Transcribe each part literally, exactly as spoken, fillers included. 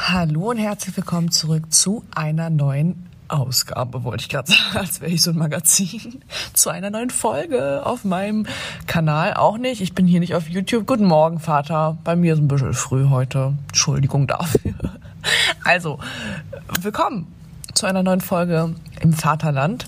Hallo und herzlich willkommen zurück zu einer neuen Ausgabe, wollte ich gerade sagen, als wäre ich so ein Magazin, zu einer neuen Folge auf meinem Kanal. Auch nicht, ich bin hier nicht auf YouTube. Guten Morgen, Vater. Bei mir ist ein bisschen früh heute. Entschuldigung dafür. Also, willkommen zu einer neuen Folge im Vaterland.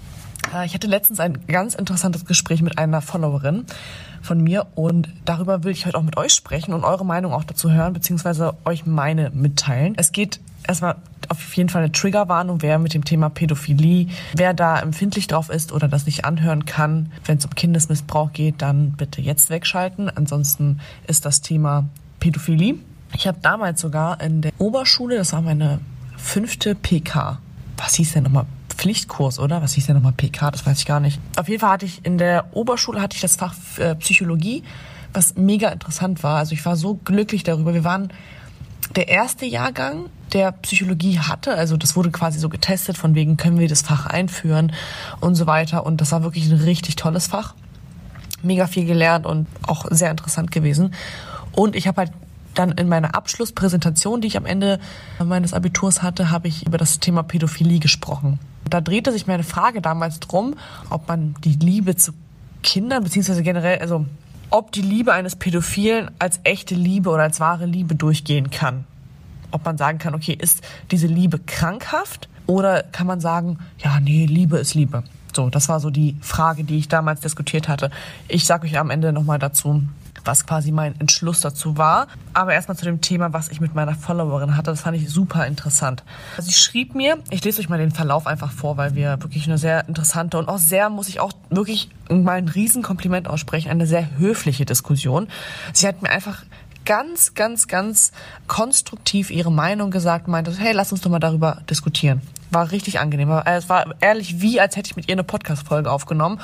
Ich hatte letztens ein ganz interessantes Gespräch mit einer Followerin von mir und darüber will ich heute auch mit euch sprechen und eure Meinung auch dazu hören, beziehungsweise euch meine mitteilen. Es geht erstmal auf jeden Fall eine Triggerwarnung, wer mit dem Thema Pädophilie, wer da empfindlich drauf ist oder das nicht anhören kann. Wenn es um Kindesmissbrauch geht, dann bitte jetzt wegschalten. Ansonsten ist das Thema Pädophilie. Ich habe damals sogar in der Oberschule, das war meine fünfte P K. Was hieß denn nochmal? Pflichtkurs, oder? Was hieß denn nochmal P K? Das weiß ich gar nicht. Auf jeden Fall hatte ich in der Oberschule hatte ich das Fach äh, Psychologie, was mega interessant war. Also ich war so glücklich darüber. Wir waren der erste Jahrgang, der Psychologie hatte. Also das wurde quasi so getestet, von wegen können wir das Fach einführen und so weiter. Und das war wirklich ein richtig tolles Fach. Mega viel gelernt und auch sehr interessant gewesen. Und ich habe halt dann in meiner Abschlusspräsentation, die ich am Ende meines Abiturs hatte, habe ich über das Thema Pädophilie gesprochen. Da drehte sich meine Frage damals drum, ob man die Liebe zu Kindern, beziehungsweise generell, also ob die Liebe eines Pädophilen als echte Liebe oder als wahre Liebe durchgehen kann. Ob man sagen kann, okay, ist diese Liebe krankhaft oder kann man sagen, ja, nee, Liebe ist Liebe. So, das war so die Frage, die ich damals diskutiert hatte. Ich sage euch am Ende nochmal dazu, was quasi mein Entschluss dazu war. Aber erstmal zu dem Thema, was ich mit meiner Followerin hatte. Das fand ich super interessant. Also sie schrieb mir, ich lese euch mal den Verlauf einfach vor, weil wir wirklich eine sehr interessante und auch sehr, muss ich auch wirklich mal ein Riesenkompliment aussprechen, eine sehr höfliche Diskussion. Sie hat mir einfach ganz, ganz, ganz konstruktiv ihre Meinung gesagt, meinte, hey, lass uns doch mal darüber diskutieren. War richtig angenehm. Es war ehrlich wie, als hätte ich mit ihr eine Podcast-Folge aufgenommen.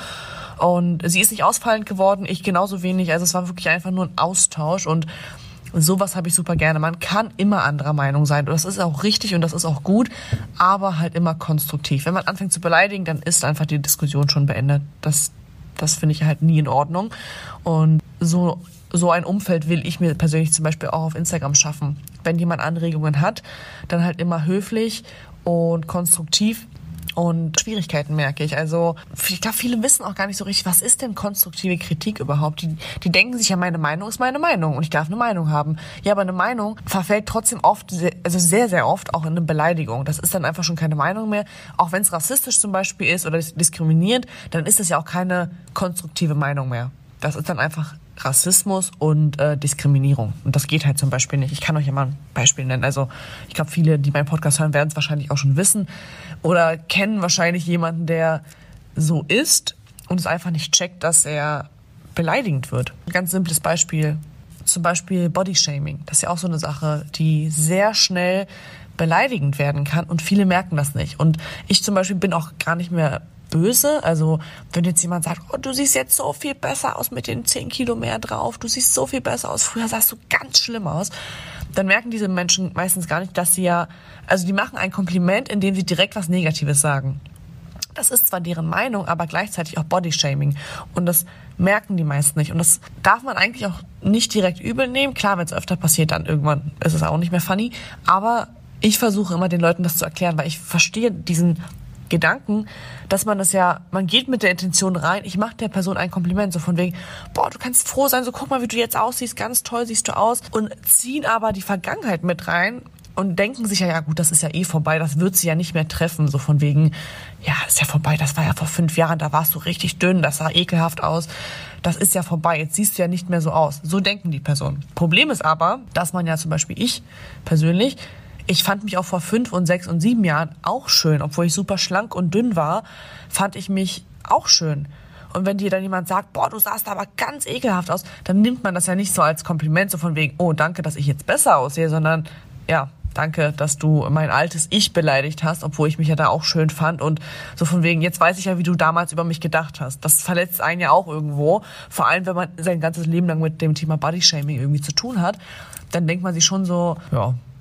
Und sie ist nicht ausfallend geworden, ich genauso wenig. Also es war wirklich einfach nur ein Austausch und sowas habe ich super gerne. Man kann immer anderer Meinung sein. Und das ist auch richtig und das ist auch gut, aber halt immer konstruktiv. Wenn man anfängt zu beleidigen, dann ist einfach die Diskussion schon beendet. Das, das finde ich halt nie in Ordnung. Und so, so ein Umfeld will ich mir persönlich zum Beispiel auch auf Instagram schaffen. Wenn jemand Anregungen hat, dann halt immer höflich und konstruktiv. Und Schwierigkeiten merke ich. Also ich glaube, viele wissen auch gar nicht so richtig, was ist denn konstruktive Kritik überhaupt? Die, die denken sich ja, meine Meinung ist meine Meinung und ich darf eine Meinung haben. Ja, aber eine Meinung verfällt trotzdem oft, also sehr, sehr oft auch in eine Beleidigung. Das ist dann einfach schon keine Meinung mehr. Auch wenn es rassistisch zum Beispiel ist oder diskriminierend, dann ist das ja auch keine konstruktive Meinung mehr. Das ist dann einfach Rassismus und äh, Diskriminierung. Und das geht halt zum Beispiel nicht. Ich kann euch ja mal ein Beispiel nennen. Also ich glaube, viele, die meinen Podcast hören, werden es wahrscheinlich auch schon wissen oder kennen wahrscheinlich jemanden, der so ist und es einfach nicht checkt, dass er beleidigend wird. Ein ganz simples Beispiel, zum Beispiel Bodyshaming. Das ist ja auch so eine Sache, die sehr schnell beleidigend werden kann und viele merken das nicht. Und ich zum Beispiel bin auch gar nicht mehr böse, also wenn jetzt jemand sagt, oh, du siehst jetzt so viel besser aus mit den zehn Kilo mehr drauf, du siehst so viel besser aus, früher sahst du ganz schlimm aus, dann merken diese Menschen meistens gar nicht, dass sie ja, also die machen ein Kompliment, indem sie direkt was Negatives sagen. Das ist zwar deren Meinung, aber gleichzeitig auch Bodyshaming und das merken die meisten nicht und das darf man eigentlich auch nicht direkt übel nehmen. Klar, wenn es öfter passiert, dann irgendwann ist es auch nicht mehr funny, aber ich versuche immer den Leuten das zu erklären, weil ich verstehe diesen Gedanken, dass man das ja, man geht mit der Intention rein, ich mache der Person ein Kompliment, so von wegen, boah, du kannst froh sein, so guck mal, wie du jetzt aussiehst, ganz toll siehst du aus und ziehen aber die Vergangenheit mit rein und denken sich ja, ja gut, das ist ja eh vorbei, das wird sie ja nicht mehr treffen, so von wegen, ja, ist ja vorbei, das war ja vor fünf Jahren, da warst du richtig dünn, das sah ekelhaft aus, das ist ja vorbei, jetzt siehst du ja nicht mehr so aus. So denken die Personen. Problem ist aber, dass man ja zum Beispiel ich persönlich, ich fand mich auch vor fünf und sechs und sieben Jahren auch schön, obwohl ich super schlank und dünn war, fand ich mich auch schön. Und wenn dir dann jemand sagt, boah, du sahst aber ganz ekelhaft aus, dann nimmt man das ja nicht so als Kompliment, so von wegen, oh, danke, dass ich jetzt besser aussehe, sondern ja, danke, dass du mein altes Ich beleidigt hast, obwohl ich mich ja da auch schön fand und so von wegen, jetzt weiß ich ja, wie du damals über mich gedacht hast. Das verletzt einen ja auch irgendwo, vor allem, wenn man sein ganzes Leben lang mit dem Thema Bodyshaming irgendwie zu tun hat, dann denkt man sich schon so, ja,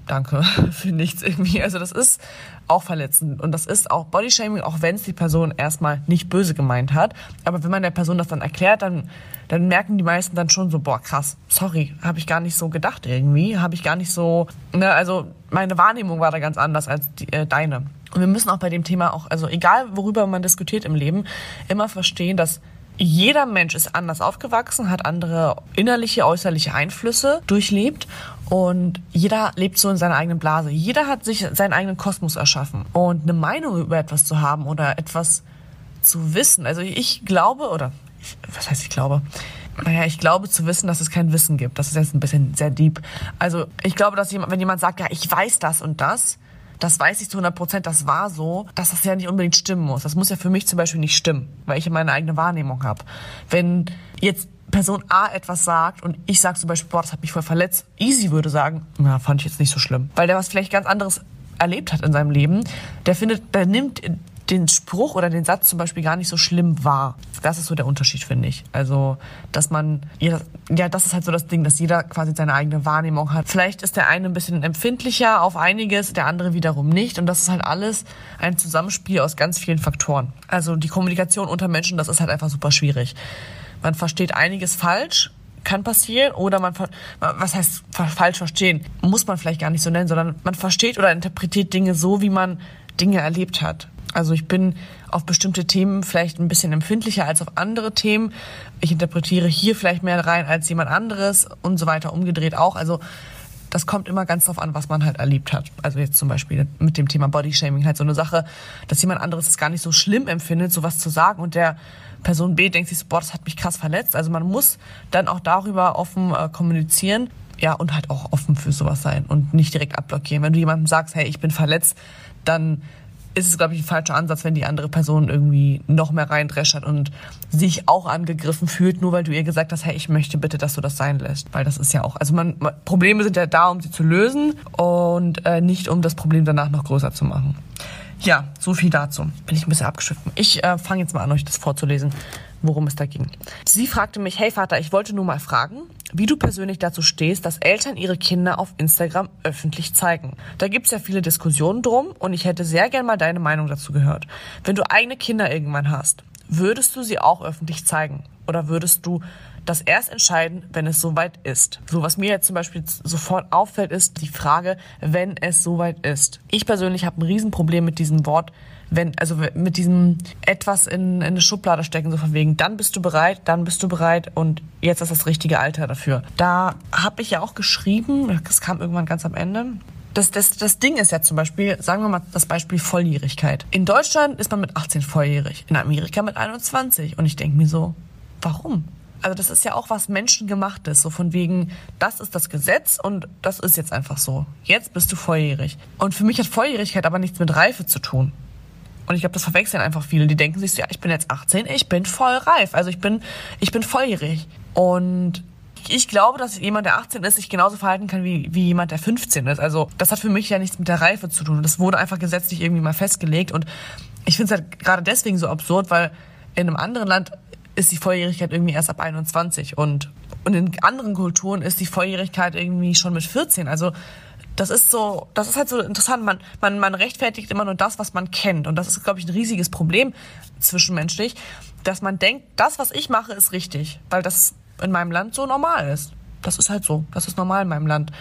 danke für nichts irgendwie. Also das ist auch verletzend und das ist auch Bodyshaming, auch wenn es die Person erstmal nicht böse gemeint hat. Aber wenn man der Person das dann erklärt, dann, dann merken die meisten dann schon so, boah krass, sorry, habe ich gar nicht so gedacht irgendwie, habe ich gar nicht so, ne, also meine Wahrnehmung war da ganz anders als die, äh, deine. Und wir müssen auch bei dem Thema auch, also egal worüber man diskutiert im Leben, immer verstehen, dass jeder Mensch ist anders aufgewachsen, hat andere innerliche, äußerliche Einflüsse durchlebt und jeder lebt so in seiner eigenen Blase. Jeder hat sich seinen eigenen Kosmos erschaffen. Und eine Meinung über etwas zu haben oder etwas zu wissen, also ich glaube, oder ich, was heißt ich glaube? Naja, ich glaube zu wissen, dass es kein Wissen gibt. Das ist jetzt ein bisschen sehr deep. Also ich glaube, dass jemand, wenn jemand sagt, ja, ich weiß das und das, das weiß ich zu hundert Prozent, das war so, dass das ja nicht unbedingt stimmen muss. Das muss ja für mich zum Beispiel nicht stimmen, weil ich meine eigene Wahrnehmung habe. Wenn jetzt Person A etwas sagt und ich sage zum Beispiel, boah, das hat mich voll verletzt, Easy würde sagen, na, fand ich jetzt nicht so schlimm. Weil der was vielleicht ganz anderes erlebt hat in seinem Leben, der findet, der nimmt den Spruch oder den Satz zum Beispiel gar nicht so schlimm wahr. Das ist so der Unterschied, finde ich. Also, dass man, ja, das ist halt so das Ding, dass jeder quasi seine eigene Wahrnehmung hat. Vielleicht ist der eine ein bisschen empfindlicher auf einiges, der andere wiederum nicht. Und das ist halt alles ein Zusammenspiel aus ganz vielen Faktoren. Also die Kommunikation unter Menschen, das ist halt einfach super schwierig. Man versteht einiges falsch, kann passieren, oder man, was heißt falsch verstehen, muss man vielleicht gar nicht so nennen, sondern man versteht oder interpretiert Dinge so, wie man Dinge erlebt hat. Also ich bin auf bestimmte Themen vielleicht ein bisschen empfindlicher als auf andere Themen. Ich interpretiere hier vielleicht mehr rein als jemand anderes und so weiter, umgedreht auch. Also das kommt immer ganz drauf an, was man halt erlebt hat. Also jetzt zum Beispiel mit dem Thema Bodyshaming halt so eine Sache, dass jemand anderes es gar nicht so schlimm empfindet, sowas zu sagen, und der Person B denkt sich so, boah, das hat mich krass verletzt. Also man muss dann auch darüber offen äh, kommunizieren, ja, und halt auch offen für sowas sein und nicht direkt abblockieren. Wenn du jemandem sagst, hey, ich bin verletzt, dann ist es, glaube ich, ein falscher Ansatz, wenn die andere Person irgendwie noch mehr reindreschert und sich auch angegriffen fühlt, nur weil du ihr gesagt hast, hey, ich möchte bitte, dass du das sein lässt. Weil das ist ja auch, also man, Probleme sind ja da, um sie zu lösen und äh, nicht, um das Problem danach noch größer zu machen. Ja, so viel dazu. Bin ich ein bisschen abgeschwiffen. Ich äh, fange jetzt mal an, euch das vorzulesen, worum es da ging. Sie fragte mich, hey Vater, ich wollte nur mal fragen, wie du persönlich dazu stehst, dass Eltern ihre Kinder auf Instagram öffentlich zeigen. Da gibt's ja viele Diskussionen drum und ich hätte sehr gern mal deine Meinung dazu gehört. Wenn du eigene Kinder irgendwann hast, würdest du sie auch öffentlich zeigen? Oder würdest du das erst entscheiden, wenn es soweit ist? So, was mir jetzt zum Beispiel sofort auffällt, ist die Frage, wenn es soweit ist. Ich persönlich habe ein Riesenproblem mit diesem Wort, wenn, also mit diesem etwas in, in eine Schublade stecken, so von wegen, dann bist du bereit, dann bist du bereit und jetzt ist das richtige Alter dafür. Da habe ich ja auch geschrieben, das kam irgendwann ganz am Ende. Das, das, das Ding ist ja zum Beispiel, sagen wir mal das Beispiel Volljährigkeit. In Deutschland ist man mit achtzehn volljährig, in Amerika mit einundzwanzig. Und ich denke mir so, warum? Also das ist ja auch was Menschengemachtes, so von wegen, das ist das Gesetz und das ist jetzt einfach so. Jetzt bist du volljährig. Und für mich hat Volljährigkeit aber nichts mit Reife zu tun. Und ich glaube, das verwechseln einfach viele. Die denken sich so, ja, ich bin jetzt achtzehn, ich bin voll reif. Also ich bin, ich bin volljährig. Und ich glaube, dass jemand, der achtzehn ist, sich genauso verhalten kann wie, wie jemand, der fünfzehn ist. Also das hat für mich ja nichts mit der Reife zu tun. Das wurde einfach gesetzlich irgendwie mal festgelegt. Und ich finde es halt gerade deswegen so absurd, weil in einem anderen Land ist die Volljährigkeit irgendwie erst ab einundzwanzig. Und, und in anderen Kulturen ist die Volljährigkeit irgendwie schon mit vierzehn. Also das ist so, das ist halt so interessant. Man, man, man rechtfertigt immer nur das, was man kennt. Und das ist, glaube ich, ein riesiges Problem zwischenmenschlich, dass man denkt, das, was ich mache, ist richtig. Weil das in meinem Land so normal ist. Das ist halt so. Das ist normal in meinem Land.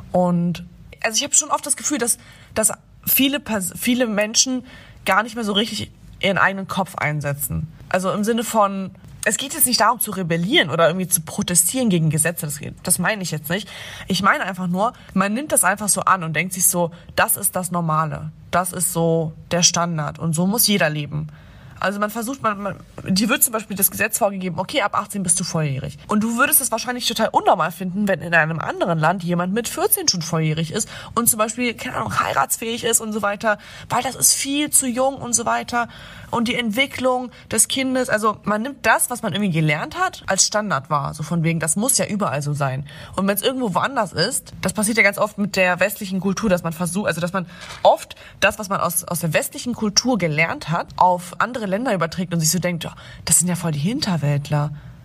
Und also ich habe schon oft das Gefühl, dass, dass viele, viele Menschen gar nicht mehr so richtig ihren eigenen Kopf einsetzen. Also im Sinne von, es geht jetzt nicht darum zu rebellieren oder irgendwie zu protestieren gegen Gesetze, das, das meine ich jetzt nicht. Ich meine einfach nur, man nimmt das einfach so an und denkt sich so, das ist das Normale, das ist so der Standard und so muss jeder leben. Also man versucht, man, man, dir wird zum Beispiel das Gesetz vorgegeben, okay, ab achtzehn bist du volljährig. Und du würdest es wahrscheinlich total unnormal finden, wenn in einem anderen Land jemand mit vierzehn schon volljährig ist und zum Beispiel, keine Ahnung, heiratsfähig ist und so weiter, weil das ist viel zu jung und so weiter. Und die Entwicklung des Kindes, also man nimmt das, was man irgendwie gelernt hat, als Standard wahr. So von wegen, das muss ja überall so sein. Und wenn es irgendwo woanders ist, das passiert ja ganz oft mit der westlichen Kultur, dass man versucht, also dass man oft das, was man aus, aus der westlichen Kultur gelernt hat, auf andere Länder überträgt und sich so denkt, oh, das sind ja voll die Hinterwäldler.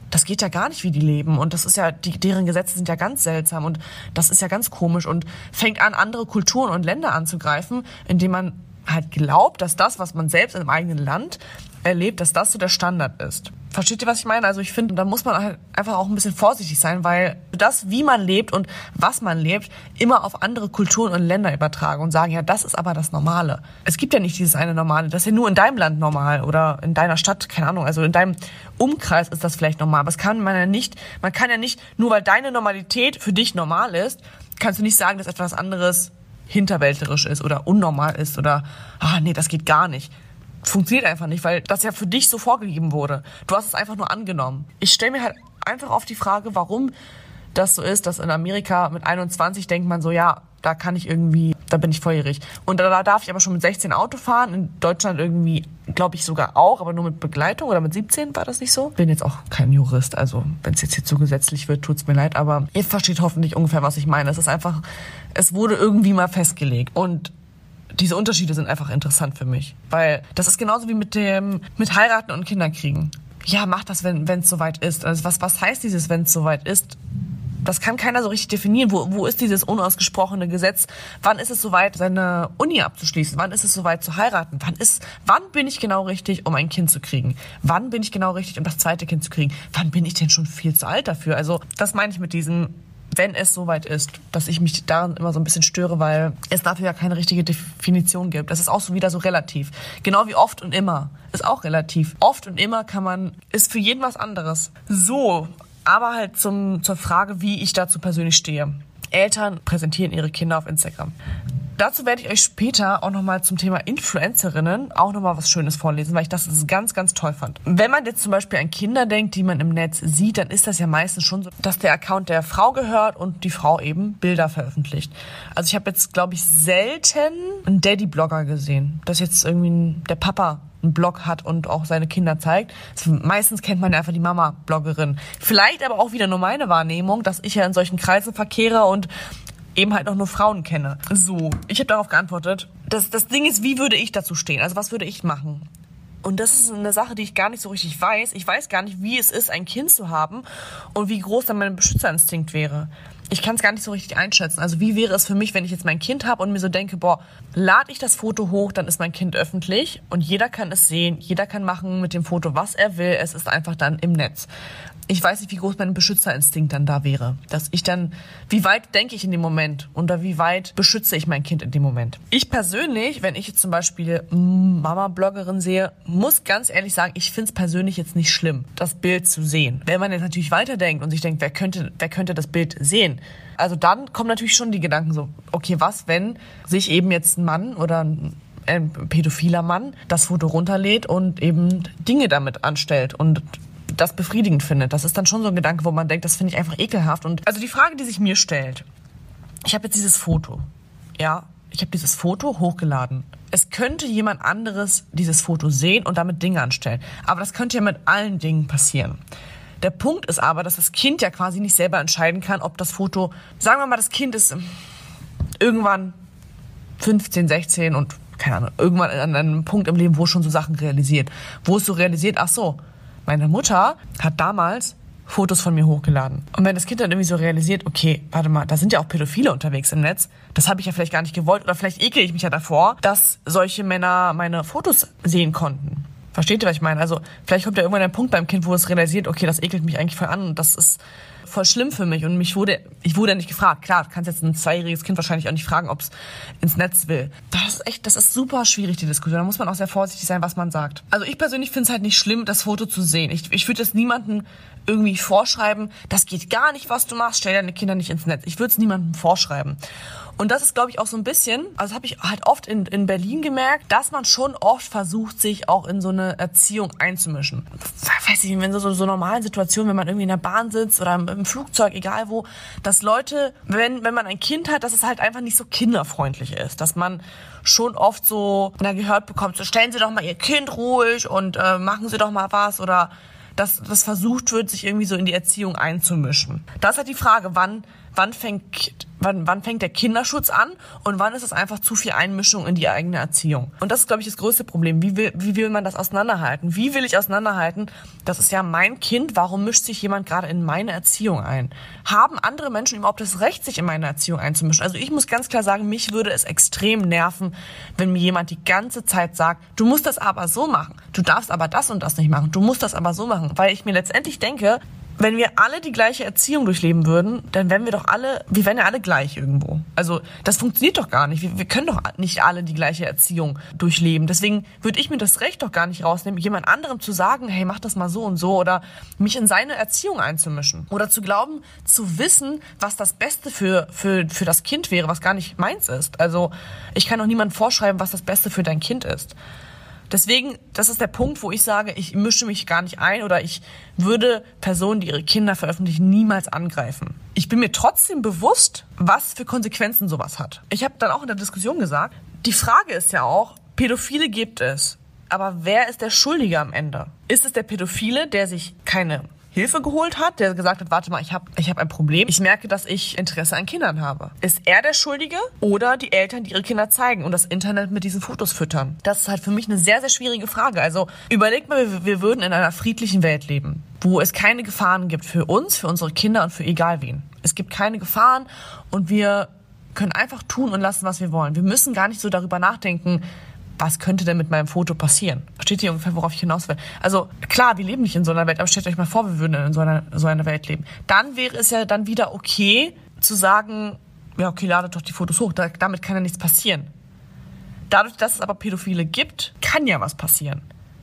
das geht ja gar nicht, wie die leben. Und das ist ja, die, deren Gesetze sind ja ganz seltsam und das ist ja ganz komisch und fängt an, andere Kulturen und Länder anzugreifen, indem man halt glaubt, dass das, was man selbst im eigenen Land erlebt, dass das so der Standard ist. Versteht ihr, was ich meine? Also ich finde, da muss man halt einfach auch ein bisschen vorsichtig sein, weil das, wie man lebt und was man lebt, immer auf andere Kulturen und Länder übertragen und sagen, ja, das ist aber das Normale. Es gibt ja nicht dieses eine Normale, das ist ja nur in deinem Land normal oder in deiner Stadt, keine Ahnung, also in deinem Umkreis ist das vielleicht normal, aber das kann man ja nicht, man kann ja nicht, nur weil deine Normalität für dich normal ist, kannst du nicht sagen, dass etwas anderes hinterwäldlerisch ist oder unnormal ist oder, ah, nee, das geht gar nicht. Funktioniert einfach nicht, weil das ja für dich so vorgegeben wurde. Du hast es einfach nur angenommen. Ich stelle mir halt einfach auf die Frage, warum das so ist, dass in Amerika mit einundzwanzig denkt man so, ja, da kann ich irgendwie, da bin ich volljährig. Und da, da darf ich aber schon mit sechzehn Auto fahren. In Deutschland irgendwie, glaube ich sogar auch, aber nur mit Begleitung oder mit siebzehn war das nicht so. Bin jetzt auch kein Jurist, also wenn es jetzt hier zu gesetzlich wird, tut's mir leid, aber ihr versteht hoffentlich ungefähr, was ich meine. Es ist einfach, es wurde irgendwie mal festgelegt und diese Unterschiede sind einfach interessant für mich, weil das ist genauso wie mit dem mit heiraten und Kinder kriegen. Ja, mach das, wenn wenn es soweit ist. Also was was heißt dieses, wenn es soweit ist? Das kann keiner so richtig definieren. Wo wo ist dieses unausgesprochene Gesetz? Wann ist es soweit, seine Uni abzuschließen? Wann ist es soweit zu heiraten? Wann ist wann bin ich genau richtig, um ein Kind zu kriegen? Wann bin ich genau richtig, um das zweite Kind zu kriegen? Wann bin ich denn schon viel zu alt dafür? Also, das meine ich mit diesem, wenn es soweit ist, dass ich mich daran immer so ein bisschen störe, weil es dafür ja keine richtige Definition gibt. Das ist auch so wieder so relativ. Genau wie oft und immer ist auch relativ. Oft und immer kann man, ist für jeden was anderes. So, aber halt zum, zur Frage, wie ich dazu persönlich stehe. Eltern präsentieren ihre Kinder auf Instagram. Dazu werde ich euch später auch nochmal zum Thema Influencerinnen auch nochmal was Schönes vorlesen, weil ich das ganz, ganz toll fand. Wenn man jetzt zum Beispiel an Kinder denkt, die man im Netz sieht, dann ist das ja meistens schon so, dass der Account der Frau gehört und die Frau eben Bilder veröffentlicht. Also ich habe jetzt, glaube ich, selten einen Daddy-Blogger gesehen, dass jetzt irgendwie ein, der Papa einen Blog hat und auch seine Kinder zeigt. Also meistens kennt man ja einfach die Mama-Bloggerin. Vielleicht aber auch wieder nur meine Wahrnehmung, dass ich ja in solchen Kreisen verkehre und eben halt auch nur Frauen kenne. So, ich habe darauf geantwortet. Das, das Ding ist, wie würde ich dazu stehen? Also was würde ich machen? Und das ist eine Sache, die ich gar nicht so richtig weiß. Ich weiß gar nicht, wie es ist, ein Kind zu haben und wie groß dann mein Beschützerinstinkt wäre. Ich kann es gar nicht so richtig einschätzen. Also wie wäre es für mich, wenn ich jetzt mein Kind habe und mir so denke, boah, lade ich das Foto hoch, dann ist mein Kind öffentlich und jeder kann es sehen, jeder kann machen mit dem Foto, was er will. Es ist einfach dann im Netz. Ich weiß nicht, wie groß mein Beschützerinstinkt dann da wäre. Dass ich dann, wie weit denke ich in dem Moment oder wie weit beschütze ich mein Kind in dem Moment. Ich persönlich, wenn ich jetzt zum Beispiel Mama-Bloggerin sehe, muss ganz ehrlich sagen, ich finde es persönlich jetzt nicht schlimm, das Bild zu sehen. Wenn man jetzt natürlich weiterdenkt und sich denkt, wer könnte, wer könnte das Bild sehen? Also dann kommen natürlich schon die Gedanken so, okay, was, wenn sich eben jetzt ein Mann oder ein ein pädophiler Mann das Foto runterlädt und eben Dinge damit anstellt und das befriedigend findet. Das ist dann schon so ein Gedanke, wo man denkt, das finde ich einfach ekelhaft. Und also die Frage, die sich mir stellt, ich habe jetzt dieses Foto, ja, ich habe dieses Foto hochgeladen. Es könnte jemand anderes dieses Foto sehen und damit Dinge anstellen. Aber das könnte ja mit allen Dingen passieren. Der Punkt ist aber, dass das Kind ja quasi nicht selber entscheiden kann, ob das Foto, sagen wir mal, das Kind ist irgendwann fünfzehn, sechzehn und keine Ahnung, irgendwann an einem Punkt im Leben, wo es schon so Sachen realisiert. Wo es so realisiert, ach so, meine Mutter hat damals Fotos von mir hochgeladen. Und wenn das Kind dann irgendwie so realisiert, okay, warte mal, da sind ja auch Pädophile unterwegs im Netz, das habe ich ja vielleicht gar nicht gewollt oder vielleicht ekel ich mich ja davor, dass solche Männer meine Fotos sehen konnten. Versteht ihr, was ich meine? Also vielleicht kommt ja irgendwann der Punkt beim Kind, wo es realisiert, okay, das ekelt mich eigentlich voll an und das ist voll schlimm für mich und mich wurde, ich wurde nicht gefragt. Klar, du kannst jetzt ein zweijähriges Kind wahrscheinlich auch nicht fragen, ob es ins Netz will. Das ist echt, das ist super schwierig, die Diskussion. Da muss man auch sehr vorsichtig sein, was man sagt. Also ich persönlich finde es halt nicht schlimm, das Foto zu sehen. Ich, ich würde es niemandem irgendwie vorschreiben, das geht gar nicht, was du machst, stell deine Kinder nicht ins Netz. Ich würde es niemandem vorschreiben. Und das ist, glaube ich, auch so ein bisschen, also habe ich halt oft in, in Berlin gemerkt, dass man schon oft versucht, sich auch in so eine Erziehung einzumischen. Weiß ich nicht, wenn so, so, so normalen Situationen, wenn man irgendwie in der Bahn sitzt oder im Flugzeug, egal wo, dass Leute, wenn, wenn man ein Kind hat, dass es halt einfach nicht so kinderfreundlich ist. Dass man schon oft so na, gehört bekommt, so stellen Sie doch mal Ihr Kind ruhig und äh, machen Sie doch mal was oder dass das versucht wird, sich irgendwie so in die Erziehung einzumischen. Da ist halt die Frage, wann, wann fängt Wann, wann fängt der Kinderschutz an und wann ist es einfach zu viel Einmischung in die eigene Erziehung? Und das ist, glaube ich, das größte Problem. Wie will, wie will man das auseinanderhalten? Wie will ich auseinanderhalten? Das ist ja mein Kind. Warum mischt sich jemand gerade in meine Erziehung ein? Haben andere Menschen überhaupt das Recht, sich in meine Erziehung einzumischen? Also ich muss ganz klar sagen, mich würde es extrem nerven, wenn mir jemand die ganze Zeit sagt, du musst das aber so machen. Du darfst aber das und das nicht machen. Du musst das aber so machen. Weil ich mir letztendlich denke, wenn wir alle die gleiche Erziehung durchleben würden, dann wären wir doch alle, wir wären ja alle gleich irgendwo. Also das funktioniert doch gar nicht. Wir, wir können doch nicht alle die gleiche Erziehung durchleben. Deswegen würde ich mir das Recht doch gar nicht rausnehmen, jemand anderem zu sagen, hey, mach das mal so und so oder mich in seine Erziehung einzumischen. Oder zu glauben, zu wissen, was das Beste für, für, für das Kind wäre, was gar nicht meins ist. Also ich kann doch niemandem vorschreiben, was das Beste für dein Kind ist. Deswegen, das ist der Punkt, wo ich sage, ich mische mich gar nicht ein oder ich würde Personen, die ihre Kinder veröffentlichen, niemals angreifen. Ich bin mir trotzdem bewusst, was für Konsequenzen sowas hat. Ich habe dann auch in der Diskussion gesagt, die Frage ist ja auch, Pädophile gibt es, aber wer ist der Schuldige am Ende? Ist es der Pädophile, der sich keine Hilfe geholt hat, der gesagt hat, warte mal, ich habe ich hab ein Problem. Ich merke, dass ich Interesse an Kindern habe. Ist er der Schuldige oder die Eltern, die ihre Kinder zeigen und das Internet mit diesen Fotos füttern? Das ist halt für mich eine sehr, sehr schwierige Frage. Also überlegt mal, wir würden in einer friedlichen Welt leben, wo es keine Gefahren gibt für uns, für unsere Kinder und für egal wen. Es gibt keine Gefahren und wir können einfach tun und lassen, was wir wollen. Wir müssen gar nicht so darüber nachdenken, was könnte denn mit meinem Foto passieren? Versteht ihr ungefähr, worauf ich hinaus will? Also klar, wir leben nicht in so einer Welt, aber stellt euch mal vor, wir würden in so einer, so einer Welt leben. Dann wäre es ja dann wieder okay zu sagen, ja okay, ladet doch die Fotos hoch, da, damit kann ja nichts passieren. Dadurch, dass es aber Pädophile gibt, kann ja was passieren.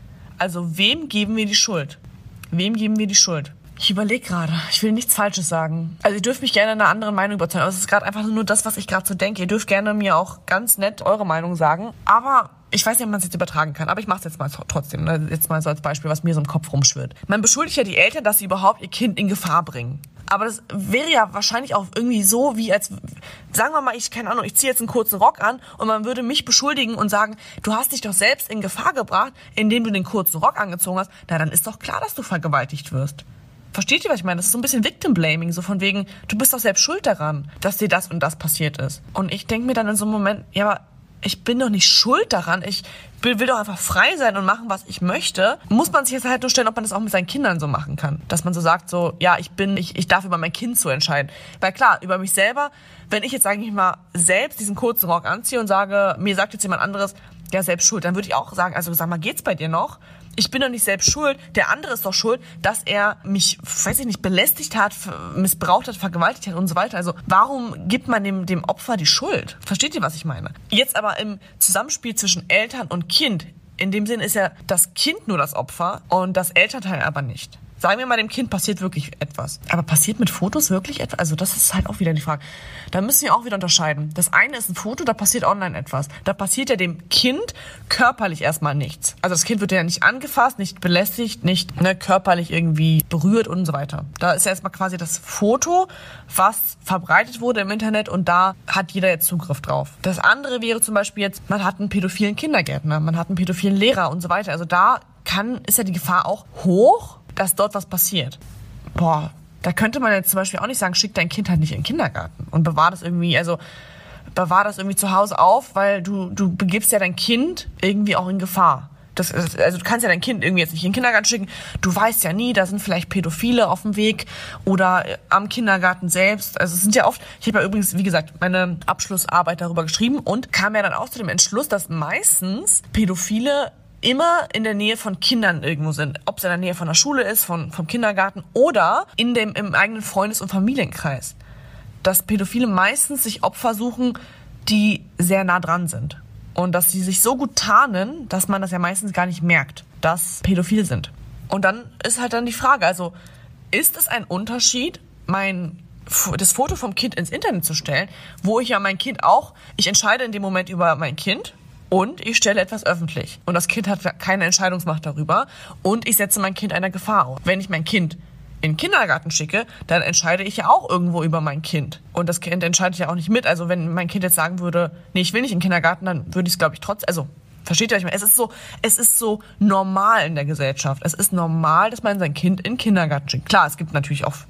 Also wem geben wir die Schuld? Wem geben wir die Schuld? Ich überlege gerade, ich will nichts Falsches sagen. Also ihr dürft mich gerne in einer anderen Meinung überzeugen. Aber es ist gerade einfach nur das, was ich gerade so denke. Ihr dürft gerne mir auch ganz nett eure Meinung sagen. Aber ich weiß nicht, ob man es jetzt übertragen kann. Aber ich mache es jetzt mal trotzdem. Ne? Jetzt mal so als Beispiel, was mir so im Kopf rumschwirrt. Man beschuldigt ja die Eltern, dass sie überhaupt ihr Kind in Gefahr bringen. Aber das wäre ja wahrscheinlich auch irgendwie so, wie als, sagen wir mal, ich, keine Ahnung, ich ziehe jetzt einen kurzen Rock an und man würde mich beschuldigen und sagen, du hast dich doch selbst in Gefahr gebracht, indem du den kurzen Rock angezogen hast. Na, dann ist doch klar, dass du vergewaltigt wirst. Versteht ihr, was ich meine? Das ist so ein bisschen Victim-Blaming, so von wegen, du bist doch selbst schuld daran, dass dir das und das passiert ist. Und ich denke mir dann in so einem Moment, ja, aber ich bin doch nicht schuld daran, ich will, will doch einfach frei sein und machen, was ich möchte. Muss man sich jetzt halt nur stellen, ob man das auch mit seinen Kindern so machen kann. Dass man so sagt, so, ja, ich bin, ich, ich darf über mein Kind so entscheiden. Weil klar, über mich selber, wenn ich jetzt eigentlich mal selbst diesen kurzen Rock anziehe und sage, mir sagt jetzt jemand anderes, ja, selbst schuld, dann würde ich auch sagen, also sag mal, geht's bei dir noch? Ich bin doch nicht selbst schuld, der andere ist doch schuld, dass er mich, weiß ich nicht, belästigt hat, missbraucht hat, vergewaltigt hat und so weiter. Also warum gibt man dem, dem Opfer die Schuld? Versteht ihr, was ich meine? Jetzt aber im Zusammenspiel zwischen Eltern und Kind, in dem Sinn ist ja das Kind nur das Opfer und das Elternteil aber nicht. Sagen wir mal, dem Kind passiert wirklich etwas. Aber passiert mit Fotos wirklich etwas? Also das ist halt auch wieder die Frage. Da müssen wir auch wieder unterscheiden. Das eine ist ein Foto, da passiert online etwas. Da passiert ja dem Kind körperlich erstmal nichts. Also das Kind wird ja nicht angefasst, nicht belästigt, nicht ne, körperlich irgendwie berührt und so weiter. Da ist ja erstmal quasi das Foto, was verbreitet wurde im Internet und da hat jeder jetzt Zugriff drauf. Das andere wäre zum Beispiel jetzt, man hat einen pädophilen Kindergärtner, man hat einen pädophilen Lehrer und so weiter. Also da kann, ist ja die Gefahr auch hoch, dass dort was passiert. Boah, da könnte man jetzt zum Beispiel auch nicht sagen, schick dein Kind halt nicht in den Kindergarten und bewahr das irgendwie, also bewahr das irgendwie zu Hause auf, weil du, du begibst ja dein Kind irgendwie auch in Gefahr. Das, also du kannst ja dein Kind irgendwie jetzt nicht in den Kindergarten schicken. Du weißt ja nie, da sind vielleicht Pädophile auf dem Weg oder am Kindergarten selbst. Also es sind ja oft, ich habe ja übrigens, wie gesagt, meine Abschlussarbeit darüber geschrieben und kam ja dann auch zu dem Entschluss, dass meistens Pädophile immer in der Nähe von Kindern irgendwo sind. Ob es in der Nähe von der Schule ist, von, vom Kindergarten oder in dem, im eigenen Freundes- und Familienkreis. Dass Pädophile meistens sich Opfer suchen, die sehr nah dran sind. Und dass sie sich so gut tarnen, dass man das ja meistens gar nicht merkt, dass pädophil sind. Und dann ist halt dann die Frage, also ist es ein Unterschied, mein das Foto vom Kind ins Internet zu stellen, wo ich ja mein Kind auch, ich entscheide in dem Moment über mein Kind, und ich stelle etwas öffentlich. Und das Kind hat keine Entscheidungsmacht darüber. Und ich setze mein Kind einer Gefahr aus. Wenn ich mein Kind in den Kindergarten schicke, dann entscheide ich ja auch irgendwo über mein Kind. Und das Kind entscheidet ja auch nicht mit. Also wenn mein Kind jetzt sagen würde, nee, ich will nicht in den Kindergarten, dann würde ich es, glaube ich, trotzdem, also versteht ihr euch mal? Es ist so, es ist so normal in der Gesellschaft. Es ist normal, dass man sein Kind in den Kindergarten schickt. Klar, es gibt natürlich auch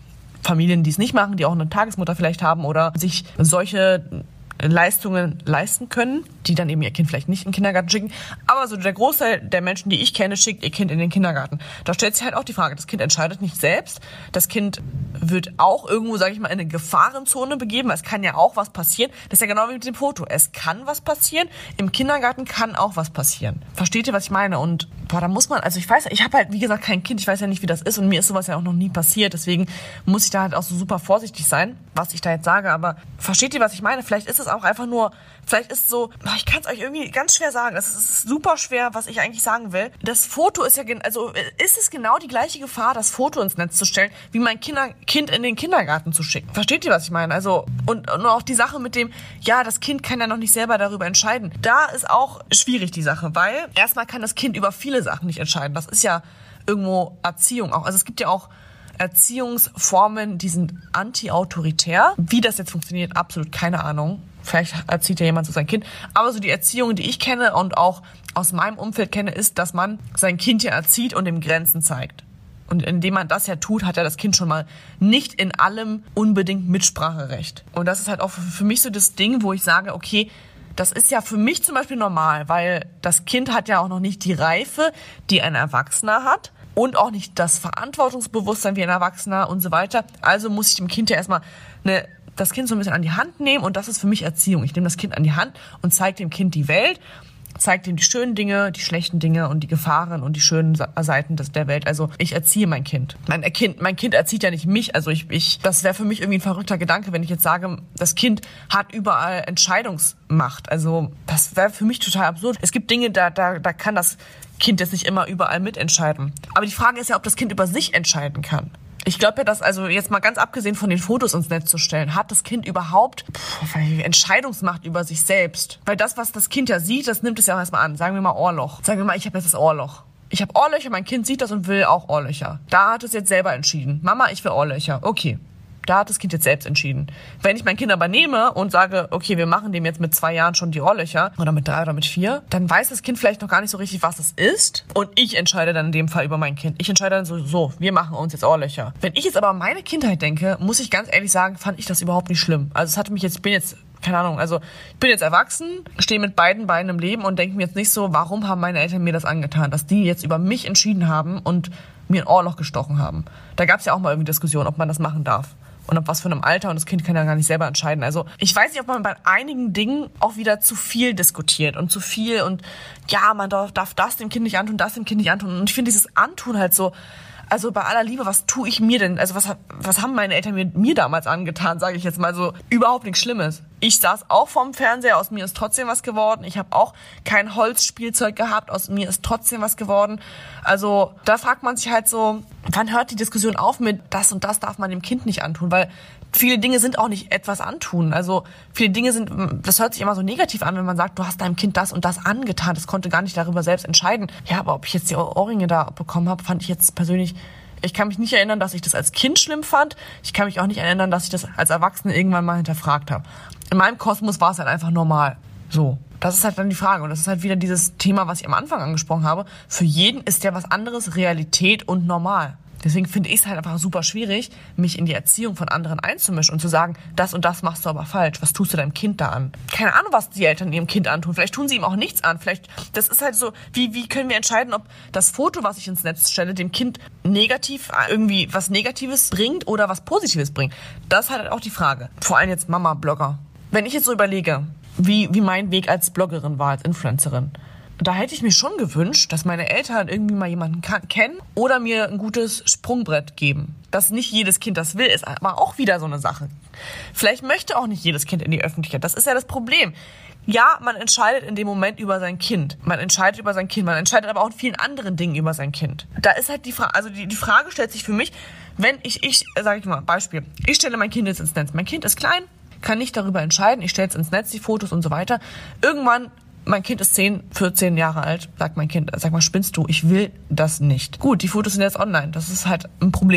Familien, die es nicht machen, die auch eine Tagesmutter vielleicht haben oder sich solche Leistungen leisten können, die dann eben ihr Kind vielleicht nicht in den Kindergarten schicken. Aber so der Großteil der Menschen, die ich kenne, schickt ihr Kind in den Kindergarten. Da stellt sich halt auch die Frage, das Kind entscheidet nicht selbst. Das Kind wird auch irgendwo, sage ich mal, in eine Gefahrenzone begeben. Es kann ja auch was passieren. Das ist ja genau wie mit dem Foto. Es kann was passieren. Im Kindergarten kann auch was passieren. Versteht ihr, was ich meine? Und boah, da muss man, also ich weiß, ich habe halt, wie gesagt, kein Kind. Ich weiß ja nicht, wie das ist. Und mir ist sowas ja auch noch nie passiert. Deswegen muss ich da halt auch so super vorsichtig sein, was ich da jetzt sage. Aber versteht ihr, was ich meine? Vielleicht ist es auch einfach nur, vielleicht ist so, ich kann es euch irgendwie ganz schwer sagen. Es ist super schwer, was ich eigentlich sagen will. Das Foto ist ja, also ist es genau die gleiche Gefahr, das Foto ins Netz zu stellen, wie mein Kinder, Kind in den Kindergarten zu schicken. Versteht ihr, was ich meine? Also, und, und auch die Sache mit dem, ja, das Kind kann ja noch nicht selber darüber entscheiden. Da ist auch schwierig die Sache, weil erstmal kann das Kind über viele Sachen nicht entscheiden. Das ist ja irgendwo Erziehung auch. Also es gibt ja auch Erziehungsformen, die sind anti-autoritär. Wie das jetzt funktioniert, absolut keine Ahnung. Vielleicht erzieht ja jemand so sein Kind. Aber so die Erziehung, die ich kenne und auch aus meinem Umfeld kenne, ist, dass man sein Kind ja erzieht und ihm Grenzen zeigt. Und indem man das ja tut, hat ja das Kind schon mal nicht in allem unbedingt Mitspracherecht. Und das ist halt auch für mich so das Ding, wo ich sage, okay, das ist ja für mich zum Beispiel normal, weil das Kind hat ja auch noch nicht die Reife, die ein Erwachsener hat. Und auch nicht das Verantwortungsbewusstsein wie ein Erwachsener und so weiter. Also muss ich dem Kind ja erstmal eine, das Kind so ein bisschen an die Hand nehmen. Und das ist für mich Erziehung. Ich nehme das Kind an die Hand und zeige dem Kind die Welt. Zeige ihm die schönen Dinge, die schlechten Dinge und die Gefahren und die schönen Seiten der Welt. Also ich erziehe mein Kind. Mein Kind, mein Kind erzieht ja nicht mich. Also ich, ich, das wäre für mich irgendwie ein verrückter Gedanke, wenn ich jetzt sage, das Kind hat überall Entscheidungsmacht. Also das wäre für mich total absurd. Es gibt Dinge, da, da, da kann das Kind jetzt nicht immer überall mitentscheiden. Aber die Frage ist ja, ob das Kind über sich entscheiden kann. Ich glaube ja, dass, also jetzt mal ganz abgesehen von den Fotos ins Netz zu stellen, hat das Kind überhaupt pff, Entscheidungsmacht über sich selbst. Weil das, was das Kind ja sieht, das nimmt es ja auch erstmal an. Sagen wir mal Ohrloch. Sagen wir mal, ich habe jetzt das Ohrloch. Ich habe Ohrlöcher, mein Kind sieht das und will auch Ohrlöcher. Da hat es jetzt selber entschieden. Mama, ich will Ohrlöcher. Okay. Da hat das Kind jetzt selbst entschieden. Wenn ich mein Kind aber nehme und sage, okay, wir machen dem jetzt mit zwei Jahren schon die Ohrlöcher oder mit drei oder mit vier, dann weiß das Kind vielleicht noch gar nicht so richtig, was es ist. Und ich entscheide dann in dem Fall über mein Kind. Ich entscheide dann so, so, wir machen uns jetzt Ohrlöcher. Wenn ich jetzt aber an meine Kindheit denke, muss ich ganz ehrlich sagen, fand ich das überhaupt nicht schlimm. Also es hatte mich jetzt, ich bin jetzt, keine Ahnung, also ich bin jetzt erwachsen, stehe mit beiden Beinen im Leben und denke mir jetzt nicht so, warum haben meine Eltern mir das angetan, dass die jetzt über mich entschieden haben und mir ein Ohrloch gestochen haben. Da gab es ja auch mal irgendwie Diskussionen, ob man das machen darf. Und ab was für einem Alter, und das Kind kann ja gar nicht selber entscheiden. Also ich weiß nicht, ob man bei einigen Dingen auch wieder zu viel diskutiert und zu viel und ja, man darf, darf das dem Kind nicht antun, das dem Kind nicht antun. Und ich finde dieses Antun halt so, also bei aller Liebe, was tue ich mir denn? Also was, was haben meine Eltern mir, mir damals angetan, sage ich jetzt mal so, überhaupt nichts Schlimmes. Ich saß auch vorm Fernseher, aus mir ist trotzdem was geworden. Ich habe auch kein Holzspielzeug gehabt, aus mir ist trotzdem was geworden. Also da fragt man sich halt so, wann hört die Diskussion auf mit das und das darf man dem Kind nicht antun? Weil viele Dinge sind auch nicht etwas antun. Also viele Dinge sind, das hört sich immer so negativ an, wenn man sagt, du hast deinem Kind das und das angetan. Das konnte gar nicht darüber selbst entscheiden. Ja, aber ob ich jetzt die Ohrringe da bekommen habe, fand ich jetzt persönlich, ich kann mich nicht erinnern, dass ich das als Kind schlimm fand. Ich kann mich auch nicht erinnern, dass ich das als Erwachsene irgendwann mal hinterfragt habe. In meinem Kosmos war es halt einfach normal. So. Das ist halt dann die Frage. Und das ist halt wieder dieses Thema, was ich am Anfang angesprochen habe. Für jeden ist ja was anderes Realität und normal. Deswegen finde ich es halt einfach super schwierig, mich in die Erziehung von anderen einzumischen und zu sagen, das und das machst du aber falsch. Was tust du deinem Kind da an? Keine Ahnung, was die Eltern ihrem Kind antun. Vielleicht tun sie ihm auch nichts an. Vielleicht, das ist halt so, wie, wie können wir entscheiden, ob das Foto, was ich ins Netz stelle, dem Kind negativ, irgendwie was Negatives bringt oder was Positives bringt? Das ist halt auch die Frage. Vor allem jetzt Mama-Blogger. Wenn ich jetzt so überlege, wie, wie mein Weg als Bloggerin war, als Influencerin, da hätte ich mir schon gewünscht, dass meine Eltern irgendwie mal jemanden kann, kennen oder mir ein gutes Sprungbrett geben. Dass nicht jedes Kind das will, ist aber auch wieder so eine Sache. Vielleicht möchte auch nicht jedes Kind in die Öffentlichkeit. Das ist ja das Problem. Ja, man entscheidet in dem Moment über sein Kind. Man entscheidet über sein Kind. Man entscheidet aber auch in vielen anderen Dingen über sein Kind. Da ist halt die Frage, also die, die Frage stellt sich für mich, wenn ich, ich, sage ich mal, Beispiel, ich stelle mein Kind jetzt ins Netz. Mein Kind ist klein, kann nicht darüber entscheiden. Ich stelle es ins Netz, die Fotos und so weiter. Irgendwann, mein Kind ist zehn, vierzehn Jahre alt, sagt mein Kind, sag mal, spinnst du? Ich will das nicht. Gut, die Fotos sind jetzt online. Das ist halt ein Problem.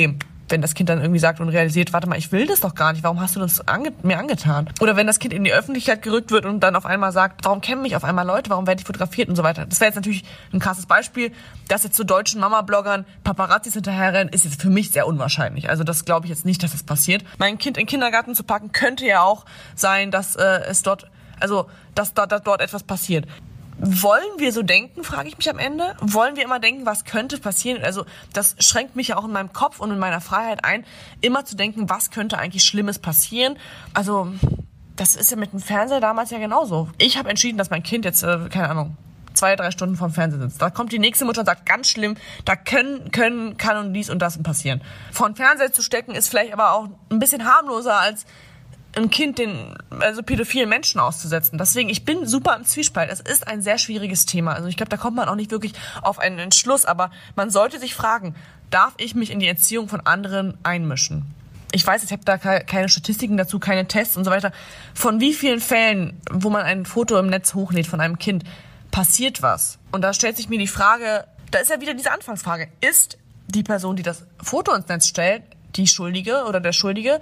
wenn das Kind dann irgendwie sagt und realisiert, warte mal, ich will das doch gar nicht, warum hast du das ange- mir angetan? Oder wenn das Kind in die Öffentlichkeit gerückt wird und dann auf einmal sagt, warum kennen mich auf einmal Leute, warum werde ich fotografiert und so weiter. Das wäre jetzt natürlich ein krasses Beispiel, dass jetzt zu deutschen Mama-Bloggern Paparazzis hinterherrennen, ist jetzt für mich sehr unwahrscheinlich. Also das glaube ich jetzt nicht, dass das passiert. Mein Kind in den Kindergarten zu packen, könnte ja auch sein, dass äh, es dort, also dass, da, dass dort etwas passiert. Wollen wir so denken, frage ich mich am Ende? Wollen wir immer denken, was könnte passieren? Also das schränkt mich ja auch in meinem Kopf und in meiner Freiheit ein, immer zu denken, was könnte eigentlich Schlimmes passieren? Also das ist ja mit dem Fernseher damals ja genauso. Ich habe entschieden, dass mein Kind jetzt, äh, keine Ahnung, zwei, drei Stunden vorm Fernseher sitzt. Da kommt die nächste Mutter und sagt, ganz schlimm, da können, können, kann und dies und das passieren. Vor den Fernseher zu stecken ist vielleicht aber auch ein bisschen harmloser als ein Kind den also pädophilen Menschen auszusetzen. Deswegen, ich bin super im Zwiespalt. Es ist ein sehr schwieriges Thema. Also ich glaube, da kommt man auch nicht wirklich auf einen Entschluss. Aber man sollte sich fragen, darf ich mich in die Erziehung von anderen einmischen? Ich weiß, ich habe da keine Statistiken dazu, keine Tests und so weiter. Von wie vielen Fällen, wo man ein Foto im Netz hochlädt von einem Kind, passiert was? Und da stellt sich mir die Frage, da ist ja wieder diese Anfangsfrage, ist die Person, die das Foto ins Netz stellt, die Schuldige oder der Schuldige?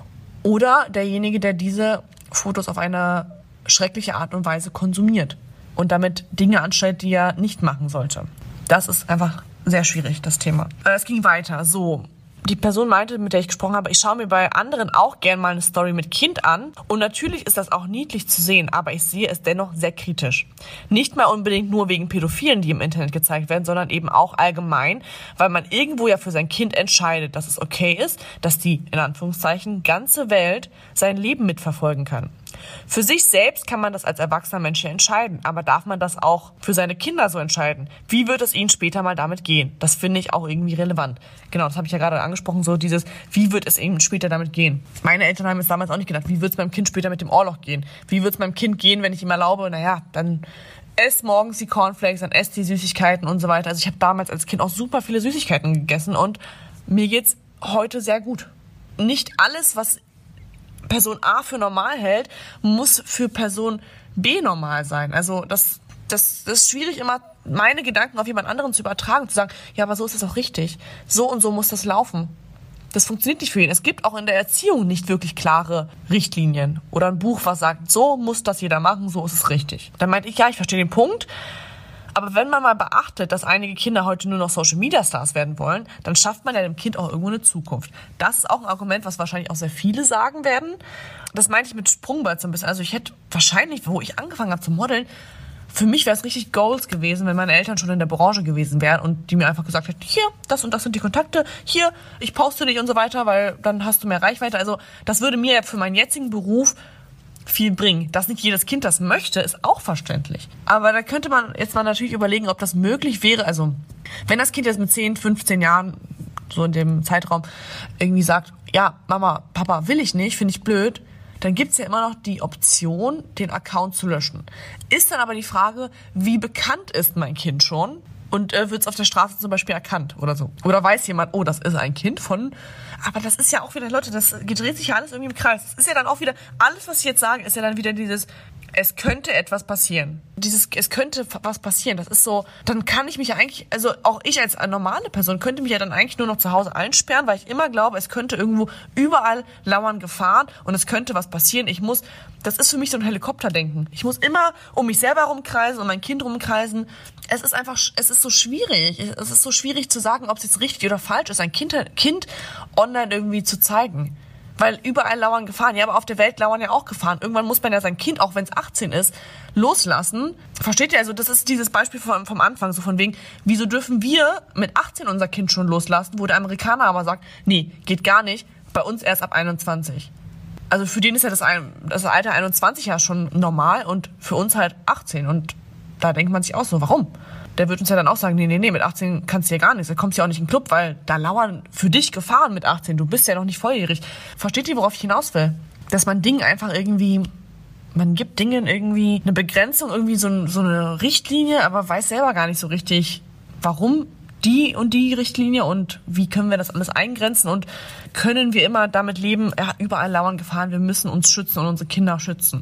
Oder derjenige, der diese Fotos auf eine schreckliche Art und Weise konsumiert und damit Dinge anstellt, die er nicht machen sollte. Das ist einfach sehr schwierig, das Thema. Es ging weiter. So, die Person meinte, mit der ich gesprochen habe, ich schaue mir bei anderen auch gern mal eine Story mit Kind an. Und natürlich ist das auch niedlich zu sehen, aber ich sehe es dennoch sehr kritisch. Nicht mal unbedingt nur wegen Pädophilen, die im Internet gezeigt werden, sondern eben auch allgemein, weil man irgendwo ja für sein Kind entscheidet, dass es okay ist, dass die, in Anführungszeichen, ganze Welt sein Leben mitverfolgen kann. Für sich selbst kann man das als erwachsener Mensch ja entscheiden, aber darf man das auch für seine Kinder so entscheiden? Wie wird es ihnen später mal damit gehen? Das finde ich auch irgendwie relevant. Genau, das habe ich ja gerade angesprochen, so dieses, wie wird es ihnen später damit gehen? Meine Eltern haben es damals auch nicht gedacht, wie wird es meinem Kind später mit dem Ohrloch gehen? Wie wird es meinem Kind gehen, wenn ich ihm erlaube, naja, dann ess morgens die Cornflakes, dann ess die Süßigkeiten und so weiter. Also ich habe damals als Kind auch super viele Süßigkeiten gegessen und mir geht's heute sehr gut. Nicht alles, was Person A für normal hält, muss für Person B normal sein. Also das, das, das ist schwierig, immer meine Gedanken auf jemand anderen zu übertragen, zu sagen, ja, aber so ist es auch richtig. So und so muss das laufen. Das funktioniert nicht für ihn. Es gibt auch in der Erziehung nicht wirklich klare Richtlinien oder ein Buch, was sagt, so muss das jeder machen, so ist es richtig. Dann meinte ich, ja, ich verstehe den Punkt. Aber wenn man mal beachtet, dass einige Kinder heute nur noch Social-Media-Stars werden wollen, dann schafft man ja dem Kind auch irgendwo eine Zukunft. Das ist auch ein Argument, was wahrscheinlich auch sehr viele sagen werden. Das meinte ich mit Sprungbrett so ein bisschen. Also ich hätte wahrscheinlich, wo ich angefangen habe zu modeln, für mich wäre es richtig Goals gewesen, wenn meine Eltern schon in der Branche gewesen wären und die mir einfach gesagt hätten, hier, das und das sind die Kontakte, hier, ich poste dich und so weiter, weil dann hast du mehr Reichweite. Also das würde mir ja für meinen jetzigen Beruf viel bringen. Dass nicht jedes Kind das möchte, ist auch verständlich. Aber da könnte man jetzt mal natürlich überlegen, ob das möglich wäre. Also, wenn das Kind jetzt mit zehn, fünfzehn Jahren, so in dem Zeitraum, irgendwie sagt, ja, Mama, Papa, will ich nicht, finde ich blöd, dann gibt's ja immer noch die Option, den Account zu löschen. Ist dann aber die Frage, wie bekannt ist mein Kind schon? Und äh, wird es auf der Straße zum Beispiel erkannt oder so? Oder weiß jemand, oh, das ist ein Kind von... Aber das ist ja auch wieder, Leute, das dreht sich ja alles irgendwie im Kreis. Das ist ja dann auch wieder, alles, was ich jetzt sage, ist ja dann wieder dieses, es könnte etwas passieren. Dieses, es könnte was passieren, das ist so, dann kann ich mich ja eigentlich, also auch ich als normale Person könnte mich ja dann eigentlich nur noch zu Hause einsperren, weil ich immer glaube, es könnte irgendwo überall lauern Gefahren und es könnte was passieren. Ich muss, das ist für mich so ein Helikopterdenken. Ich muss immer um mich selber rumkreisen, um mein Kind rumkreisen. Es ist einfach, es ist so schwierig. Es ist so schwierig zu sagen, ob es jetzt richtig oder falsch ist, ein Kind, Kind online irgendwie zu zeigen. Weil überall lauern Gefahren. Ja, aber auf der Welt lauern ja auch Gefahren. Irgendwann muss man ja sein Kind, auch wenn es achtzehn ist, loslassen. Versteht ihr? Also das ist dieses Beispiel vom, vom Anfang, so von wegen, wieso dürfen wir mit achtzehn unser Kind schon loslassen, wo der Amerikaner aber sagt, nee, geht gar nicht, bei uns erst ab einundzwanzig. Also für den ist ja das, das Alter einundzwanzig ja schon normal und für uns halt achtzehn. Und da denkt man sich auch so, warum? Der wird uns ja dann auch sagen, nee, nee, nee, mit achtzehn kannst du ja gar nichts. Da kommst du ja auch nicht in den Club, weil da lauern für dich Gefahren mit achtzehn. Du bist ja noch nicht volljährig. Versteht ihr, worauf ich hinaus will? Dass man Dingen einfach irgendwie, man gibt Dingen irgendwie eine Begrenzung, irgendwie so, so eine Richtlinie, aber weiß selber gar nicht so richtig, warum die und die Richtlinie und wie können wir das alles eingrenzen und können wir immer damit leben, ja, überall lauern Gefahren, wir müssen uns schützen und unsere Kinder schützen.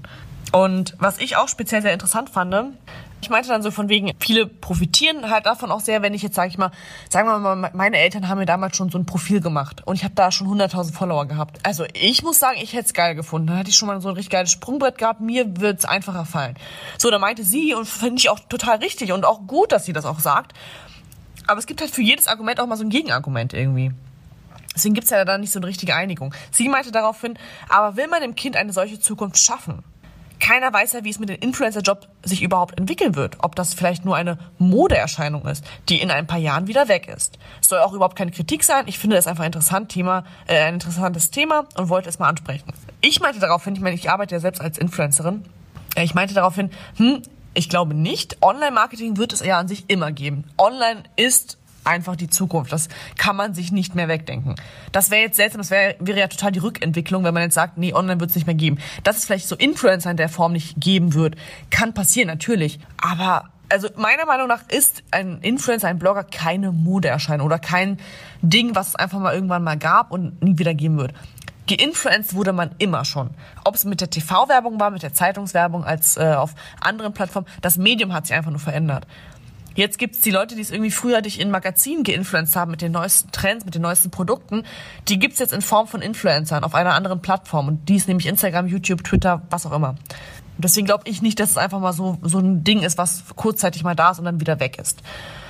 Und was ich auch speziell sehr interessant fand, ich meinte dann so von wegen, viele profitieren halt davon auch sehr, wenn ich jetzt, sage ich mal, sagen wir mal, meine Eltern haben mir damals schon so ein Profil gemacht und ich habe da schon hunderttausend Follower gehabt. Also ich muss sagen, ich hätte es geil gefunden. Dann hätte ich schon mal so ein richtig geiles Sprungbrett gehabt, mir wird es einfacher fallen. So, da meinte sie, und finde ich auch total richtig und auch gut, dass sie das auch sagt, aber es gibt halt für jedes Argument auch mal so ein Gegenargument irgendwie. Deswegen gibt es ja da nicht so eine richtige Einigung. Sie meinte daraufhin, aber will man dem Kind eine solche Zukunft schaffen? Keiner weiß ja, wie es mit dem Influencer-Job sich überhaupt entwickeln wird. Ob das vielleicht nur eine Modeerscheinung ist, die in ein paar Jahren wieder weg ist. Es soll auch überhaupt keine Kritik sein. Ich finde das einfach ein, interessant Thema, äh, ein interessantes Thema und wollte es mal ansprechen. Ich meinte daraufhin, ich meine, ich arbeite ja selbst als Influencerin, äh, ich meinte daraufhin, hm, ich glaube nicht, Online-Marketing wird es ja an sich immer geben. Online ist einfach die Zukunft. Das kann man sich nicht mehr wegdenken. Das wäre jetzt seltsam, das wär, wäre ja total die Rückentwicklung, wenn man jetzt sagt, nee, online wird es nicht mehr geben. Dass es vielleicht so Influencer in der Form nicht geben wird, kann passieren, natürlich. Aber also meiner Meinung nach ist ein Influencer, ein Blogger keine Modeerscheinung oder kein Ding, was es einfach mal irgendwann mal gab und nie wieder geben wird. Geinfluenced wurde man immer schon. Ob es mit der T V-Werbung war, mit der Zeitungswerbung, als äh, auf anderen Plattformen. Das Medium hat sich einfach nur verändert. Jetzt gibt's die Leute, die es irgendwie früher dich in Magazinen geinfluenced haben mit den neuesten Trends, mit den neuesten Produkten. Die gibt's jetzt in Form von Influencern auf einer anderen Plattform. Und die ist nämlich Instagram, YouTube, Twitter, was auch immer. Und deswegen glaube ich nicht, dass es einfach mal so, so ein Ding ist, was kurzzeitig mal da ist und dann wieder weg ist.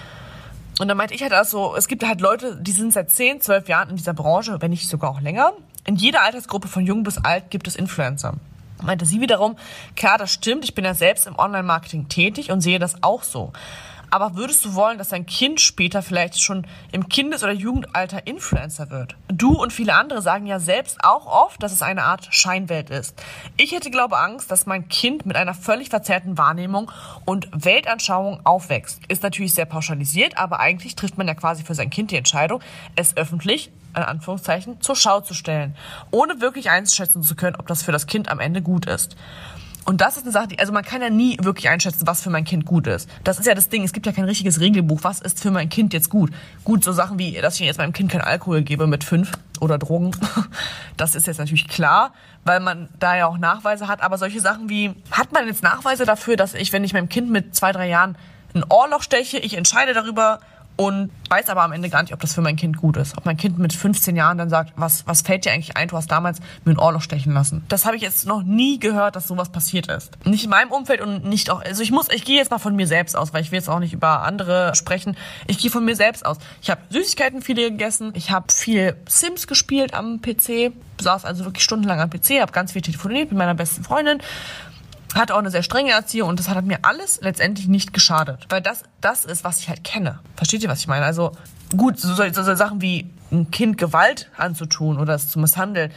Und dann meinte ich halt also, es gibt halt Leute, die sind seit zehn, zwölf Jahren in dieser Branche, wenn nicht sogar auch länger. In jeder Altersgruppe von jung bis alt gibt es Influencer. Meinte sie wiederum, klar, das stimmt, ich bin ja selbst im Online-Marketing tätig und sehe das auch so. Aber würdest du wollen, dass dein Kind später vielleicht schon im Kindes- oder Jugendalter Influencer wird? Du und viele andere sagen ja selbst auch oft, dass es eine Art Scheinwelt ist. Ich hätte, glaube ich, Angst, dass mein Kind mit einer völlig verzerrten Wahrnehmung und Weltanschauung aufwächst. Ist natürlich sehr pauschalisiert, aber eigentlich trifft man ja quasi für sein Kind die Entscheidung, es öffentlich, in Anführungszeichen, zur Schau zu stellen, ohne wirklich einschätzen zu können, ob das für das Kind am Ende gut ist. Und das ist eine Sache, die, also man kann ja nie wirklich einschätzen, was für mein Kind gut ist. Das ist ja das Ding, es gibt ja kein richtiges Regelbuch, was ist für mein Kind jetzt gut. Gut, so Sachen wie, dass ich jetzt meinem Kind keinen Alkohol gebe mit fünf oder Drogen, das ist jetzt natürlich klar, weil man da ja auch Nachweise hat. Aber solche Sachen wie, hat man jetzt Nachweise dafür, dass ich, wenn ich meinem Kind mit zwei, drei Jahren ein Ohrloch steche, ich entscheide darüber, und weiß aber am Ende gar nicht, ob das für mein Kind gut ist. Ob mein Kind mit fünfzehn Jahren dann sagt, was, was fällt dir eigentlich ein, du hast damals mir ein Ohrloch stechen lassen. Das habe ich jetzt noch nie gehört, dass sowas passiert ist. Nicht in meinem Umfeld und nicht auch, also ich muss, ich gehe jetzt mal von mir selbst aus, weil ich will jetzt auch nicht über andere sprechen. Ich gehe von mir selbst aus. Ich habe Süßigkeiten viele gegessen, ich habe viel Sims gespielt am P C, saß also wirklich stundenlang am P C, habe ganz viel telefoniert mit meiner besten Freundin. Hatte auch eine sehr strenge Erziehung und das hat mir alles letztendlich nicht geschadet. Weil das, das ist, was ich halt kenne. Versteht ihr, was ich meine? Also gut, so, so, so Sachen wie ein Kind Gewalt anzutun oder es zu misshandeln,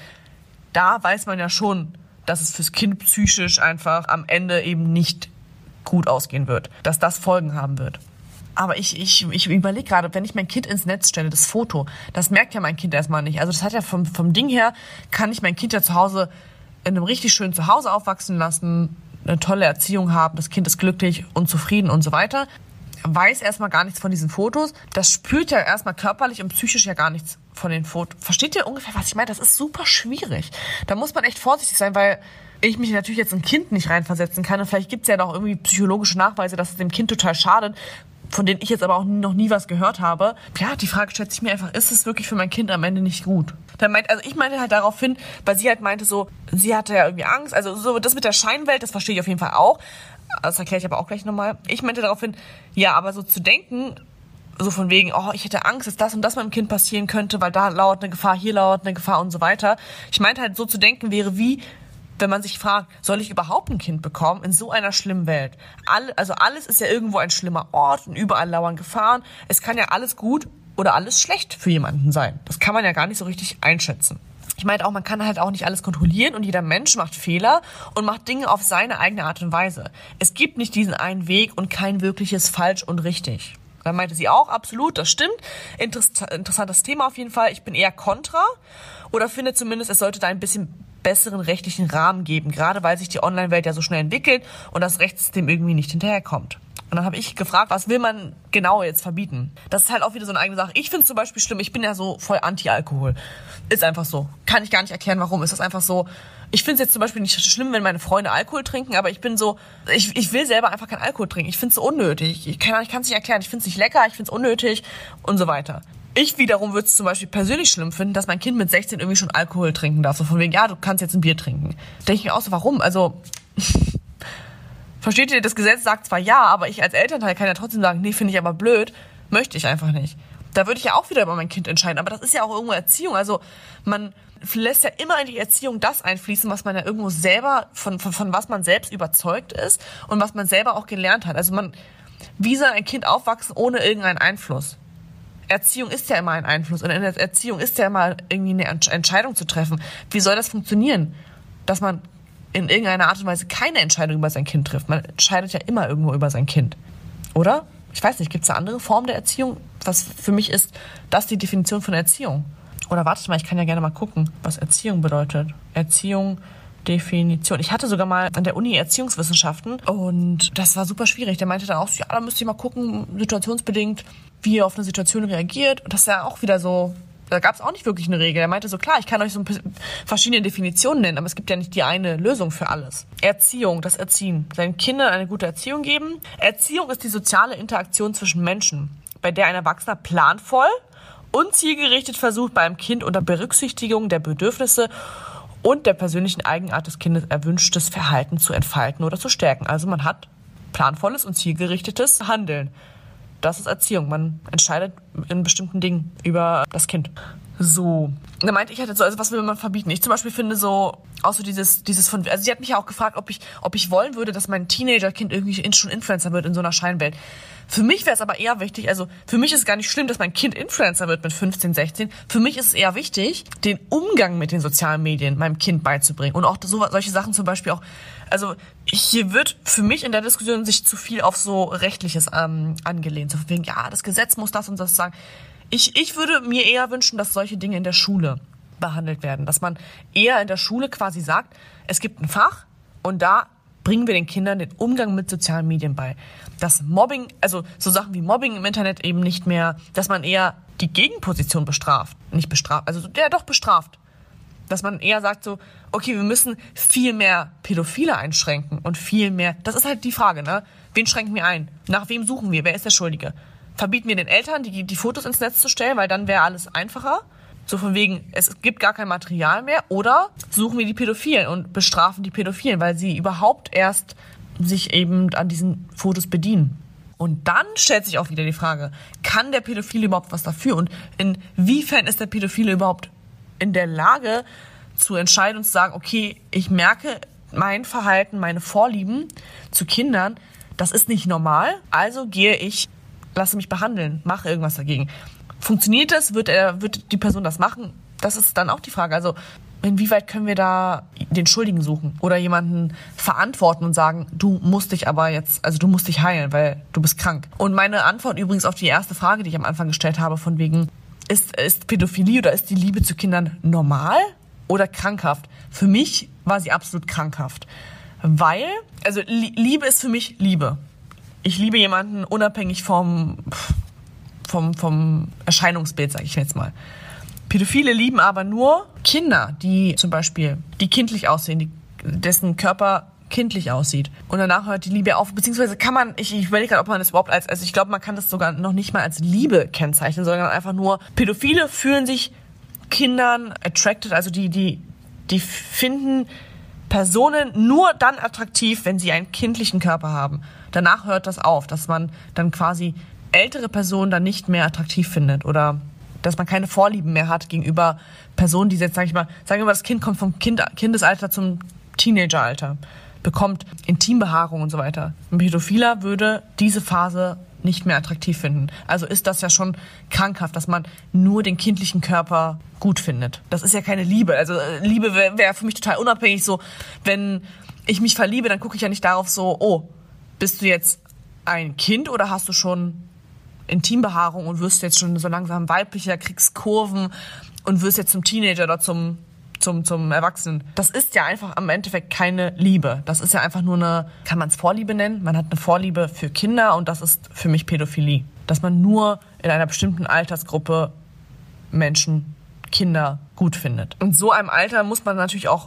da weiß man ja schon, dass es fürs Kind psychisch einfach am Ende eben nicht gut ausgehen wird. Dass das Folgen haben wird. Aber ich, ich, ich überlege gerade, wenn ich mein Kind ins Netz stelle, das Foto, das merkt ja mein Kind erstmal nicht. Also das hat ja vom, vom Ding her, kann ich mein Kind ja zu Hause in einem richtig schönen Zuhause aufwachsen lassen, eine tolle Erziehung haben, das Kind ist glücklich und zufrieden und so weiter. Weiß erstmal gar nichts von diesen Fotos. Das spürt ja erstmal körperlich und psychisch ja gar nichts von den Fotos. Versteht ihr ungefähr, was ich meine? Das ist super schwierig. Da muss man echt vorsichtig sein, weil ich mich natürlich jetzt ein Kind nicht reinversetzen kann. Und vielleicht gibt es ja noch irgendwie psychologische Nachweise, dass es dem Kind total schadet, von denen ich jetzt aber auch noch nie was gehört habe. Ja, die Frage stellt sich mir einfach, ist es wirklich für mein Kind am Ende nicht gut? Dann meint, also ich meinte halt darauf hin, weil sie halt meinte so, sie hatte ja irgendwie Angst, also so das mit der Scheinwelt, das verstehe ich auf jeden Fall auch. Das erkläre ich aber auch gleich nochmal. Ich meinte darauf hin, ja, aber so zu denken, so von wegen, oh, ich hätte Angst, dass das und das meinem Kind passieren könnte, weil da lauert eine Gefahr, hier lauert eine Gefahr und so weiter. Ich meinte halt, so zu denken wäre wie, wenn man sich fragt, soll ich überhaupt ein Kind bekommen in so einer schlimmen Welt? All, also alles ist ja irgendwo ein schlimmer Ort und überall lauern Gefahren. Es kann ja alles gut oder alles schlecht für jemanden sein. Das kann man ja gar nicht so richtig einschätzen. Ich meinte auch, man kann halt auch nicht alles kontrollieren und jeder Mensch macht Fehler und macht Dinge auf seine eigene Art und Weise. Es gibt nicht diesen einen Weg und kein wirkliches falsch und richtig. Dann meinte sie auch, absolut, das stimmt. Interess- interessantes Thema auf jeden Fall. Ich bin eher kontra oder finde zumindest, es sollte da ein bisschen besseren rechtlichen Rahmen geben, gerade weil sich die Online-Welt ja so schnell entwickelt und das Rechtssystem irgendwie nicht hinterherkommt. Und dann habe ich gefragt, was will man genau jetzt verbieten? Das ist halt auch wieder so eine eigene Sache. Ich finde es zum Beispiel schlimm, ich bin ja so voll Anti-Alkohol. Ist einfach so. Kann ich gar nicht erklären, warum. Ist das einfach so, Ich finde es jetzt zum Beispiel nicht schlimm, wenn meine Freunde Alkohol trinken, aber ich bin so, ich, ich will selber einfach keinen Alkohol trinken. Ich finde es so unnötig. Ich kann es nicht erklären. Ich finde es nicht lecker, ich finde es unnötig und so weiter. Ich wiederum würde es zum Beispiel persönlich schlimm finden, dass mein Kind mit sechzehn irgendwie schon Alkohol trinken darf. So von wegen, ja, du kannst jetzt ein Bier trinken. Denke ich mir auch so, warum? Also, versteht ihr, das Gesetz sagt zwar ja, aber ich als Elternteil kann ja trotzdem sagen, nee, finde ich aber blöd, möchte ich einfach nicht. Da würde ich ja auch wieder über mein Kind entscheiden. Aber das ist ja auch irgendwo Erziehung. Also man lässt ja immer in die Erziehung das einfließen, was man ja irgendwo selber, von, von, von was man selbst überzeugt ist und was man selber auch gelernt hat. Also man, wie soll ein Kind aufwachsen ohne irgendeinen Einfluss? Erziehung ist ja immer ein Einfluss und in der Erziehung ist ja immer irgendwie eine Entscheidung zu treffen. Wie soll das funktionieren, dass man in irgendeiner Art und Weise keine Entscheidung über sein Kind trifft? Man entscheidet ja immer irgendwo über sein Kind, oder? Ich weiß nicht, gibt es da andere Formen der Erziehung? Was für mich ist das die Definition von Erziehung? Oder wartet mal, ich kann ja gerne mal gucken, was Erziehung bedeutet. Erziehung, Definition. Ich hatte sogar mal an der Uni Erziehungswissenschaften und das war super schwierig. Der meinte dann auch so, ja, da müsst ihr mal gucken, situationsbedingt, wie ihr auf eine Situation reagiert. Und das ist ja auch wieder so, da gab es auch nicht wirklich eine Regel. Er meinte so, klar, ich kann euch so verschiedene Definitionen nennen, aber es gibt ja nicht die eine Lösung für alles. Erziehung, das Erziehen. Seinen Kindern eine gute Erziehung geben. Erziehung ist die soziale Interaktion zwischen Menschen, bei der ein Erwachsener planvoll und zielgerichtet versucht, bei einem Kind unter Berücksichtigung der Bedürfnisse und der persönlichen Eigenart des Kindes erwünschtes Verhalten zu entfalten oder zu stärken. Also man hat planvolles und zielgerichtetes Handeln. Das ist Erziehung. Man entscheidet in bestimmten Dingen über das Kind. So. Da meinte ich halt so, also was will man verbieten? Ich zum Beispiel finde so, auch so dieses, dieses von, also sie hat mich ja auch gefragt, ob ich, ob ich wollen würde, dass mein Teenagerkind irgendwie schon Influencer wird in so einer Scheinwelt. Für mich wäre es aber eher wichtig, also für mich ist es gar nicht schlimm, dass mein Kind Influencer wird mit fünfzehn, sechzehn. Für mich ist es eher wichtig, den Umgang mit den sozialen Medien meinem Kind beizubringen. Und auch so, solche Sachen zum Beispiel auch, also hier wird für mich in der Diskussion sich zu viel auf so Rechtliches ähm, angelehnt. So von wegen, ja, das Gesetz muss das und das sagen. Ich, ich würde mir eher wünschen, dass solche Dinge in der Schule behandelt werden. Dass man eher in der Schule quasi sagt, es gibt ein Fach und da bringen wir den Kindern den Umgang mit sozialen Medien bei. Dass Mobbing, also so Sachen wie Mobbing im Internet eben nicht mehr, dass man eher die Gegenposition bestraft. Nicht bestraft, also ja doch bestraft. Dass man eher sagt so, okay, wir müssen viel mehr Pädophile einschränken und viel mehr, das ist halt die Frage, ne? Wen schränken wir ein? Nach wem suchen wir? Wer ist der Schuldige? Verbieten wir den Eltern, die, die Fotos ins Netz zu stellen, weil dann wäre alles einfacher? So von wegen, es gibt gar kein Material mehr. Oder suchen wir die Pädophilen und bestrafen die Pädophilen, weil sie überhaupt erst sich eben an diesen Fotos bedienen. Und dann stellt sich auch wieder die Frage, kann der Pädophile überhaupt was dafür? Und inwiefern ist der Pädophile überhaupt in der Lage zu entscheiden und zu sagen, okay, ich merke mein Verhalten, meine Vorlieben zu Kindern, das ist nicht normal, also gehe ich, lasse mich behandeln, mache irgendwas dagegen. Funktioniert das? Wird er, wird die Person das machen? Das ist dann auch die Frage. Also inwieweit können wir da den Schuldigen suchen oder jemanden verantworten und sagen, du musst dich aber jetzt, also du musst dich heilen, weil du bist krank. Und meine Antwort übrigens auf die erste Frage, die ich am Anfang gestellt habe, von wegen, ist, ist Pädophilie oder ist die Liebe zu Kindern normal oder krankhaft? Für mich war sie absolut krankhaft. Weil, also Liebe ist für mich Liebe. Ich liebe jemanden unabhängig vom, vom, vom Erscheinungsbild, sage ich jetzt mal. Pädophile lieben aber nur Kinder, die zum Beispiel, die kindlich aussehen, die, dessen Körper kindlich aussieht. Und danach hört die Liebe auf, beziehungsweise kann man, ich, ich überlege gerade, ob man das überhaupt als, also ich glaube, man kann das sogar noch nicht mal als Liebe kennzeichnen, sondern einfach nur, Pädophile fühlen sich Kindern attracted, also die, die, die finden Personen nur dann attraktiv, wenn sie einen kindlichen Körper haben. Danach hört das auf, dass man dann quasi ältere Personen dann nicht mehr attraktiv findet oder dass man keine Vorlieben mehr hat gegenüber Personen, die jetzt, sag ich mal, sagen wir mal, das Kind kommt vom kind, Kindesalter zum Teenageralter, bekommt Intimbehaarung und so weiter. Ein Pädophiler würde diese Phase nicht mehr attraktiv finden. Also ist das ja schon krankhaft, dass man nur den kindlichen Körper gut findet. Das ist ja keine Liebe. Also Liebe wäre wär für mich total unabhängig. So, wenn ich mich verliebe, dann gucke ich ja nicht darauf so, oh, bist du jetzt ein Kind oder hast du schon Intimbehaarung und wirst jetzt schon so langsam weiblicher, kriegst Kurven und wirst jetzt zum Teenager oder zum, zum, zum Erwachsenen. Das ist ja einfach am Endeffekt keine Liebe. Das ist ja einfach nur eine, kann man es Vorliebe nennen? Man hat eine Vorliebe für Kinder und das ist für mich Pädophilie. Dass man nur in einer bestimmten Altersgruppe Menschen, Kinder gut findet. Und so einem Alter muss man natürlich auch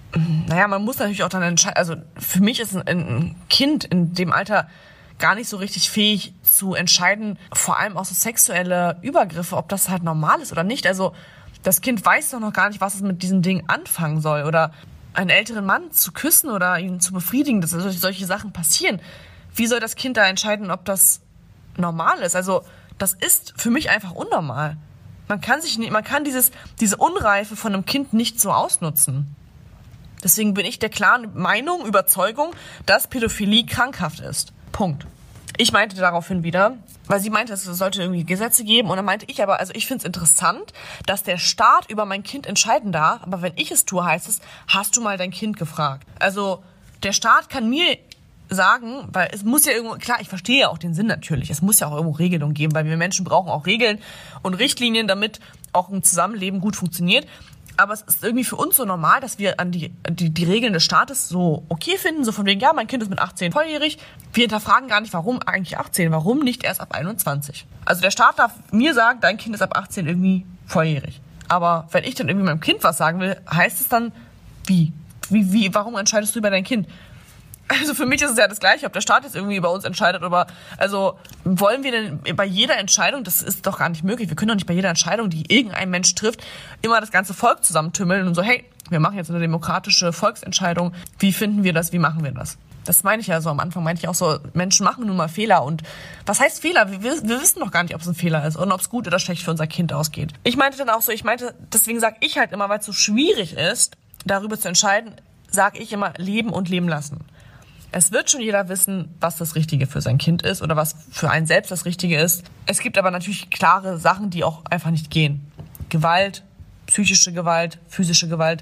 naja, man muss natürlich auch dann entscheiden, also für mich ist ein, ein Kind in dem Alter gar nicht so richtig fähig zu entscheiden, vor allem auch so sexuelle Übergriffe, ob das halt normal ist oder nicht. Also das Kind weiß doch noch gar nicht, was es mit diesem Ding anfangen soll. Oder einen älteren Mann zu küssen oder ihn zu befriedigen, dass solche, solche Sachen passieren. Wie soll das Kind da entscheiden, ob das normal ist? Also das ist für mich einfach unnormal. Man kann sich nicht, man kann dieses, diese Unreife von einem Kind nicht so ausnutzen. Deswegen bin ich der klaren Meinung, Überzeugung, dass Pädophilie krankhaft ist. Punkt. Ich meinte daraufhin wieder, weil sie meinte, es sollte irgendwie Gesetze geben. Und dann meinte ich aber, also ich finde es interessant, dass der Staat über mein Kind entscheiden darf. Aber wenn ich es tue, heißt es, hast du mal dein Kind gefragt? Also der Staat kann mir sagen, weil es muss ja irgendwo, klar, ich verstehe ja auch den Sinn natürlich, es muss ja auch irgendwo Regelungen geben, weil wir Menschen brauchen auch Regeln und Richtlinien, damit auch ein Zusammenleben gut funktioniert. Aber es ist irgendwie für uns so normal, dass wir an die, die, die Regeln des Staates so okay finden, so von wegen, ja, mein Kind ist mit achtzehn volljährig. Wir hinterfragen gar nicht, warum eigentlich achtzehn, warum nicht erst ab einundzwanzig. Also der Staat darf mir sagen, dein Kind ist ab achtzehn irgendwie volljährig. Aber wenn ich dann irgendwie meinem Kind was sagen will, heißt es dann, wie? Wie, wie, warum entscheidest du über dein Kind? Also für mich ist es ja das Gleiche, ob der Staat jetzt irgendwie über uns entscheidet oder, also wollen wir denn bei jeder Entscheidung, das ist doch gar nicht möglich, wir können doch nicht bei jeder Entscheidung, die irgendein Mensch trifft, immer das ganze Volk zusammentümmeln und so, hey, wir machen jetzt eine demokratische Volksentscheidung, wie finden wir das, wie machen wir das? Das meine ich ja so, am Anfang meinte ich auch so, Menschen machen nun mal Fehler und was heißt Fehler? Wir, wir wissen doch gar nicht, ob es ein Fehler ist und ob es gut oder schlecht für unser Kind ausgeht. Ich meinte dann auch so, ich meinte, deswegen sage ich halt immer, weil es so schwierig ist, darüber zu entscheiden, sage ich immer, leben und leben lassen. Es wird schon jeder wissen, was das Richtige für sein Kind ist oder was für einen selbst das Richtige ist. Es gibt aber natürlich klare Sachen, die auch einfach nicht gehen. Gewalt, psychische Gewalt, physische Gewalt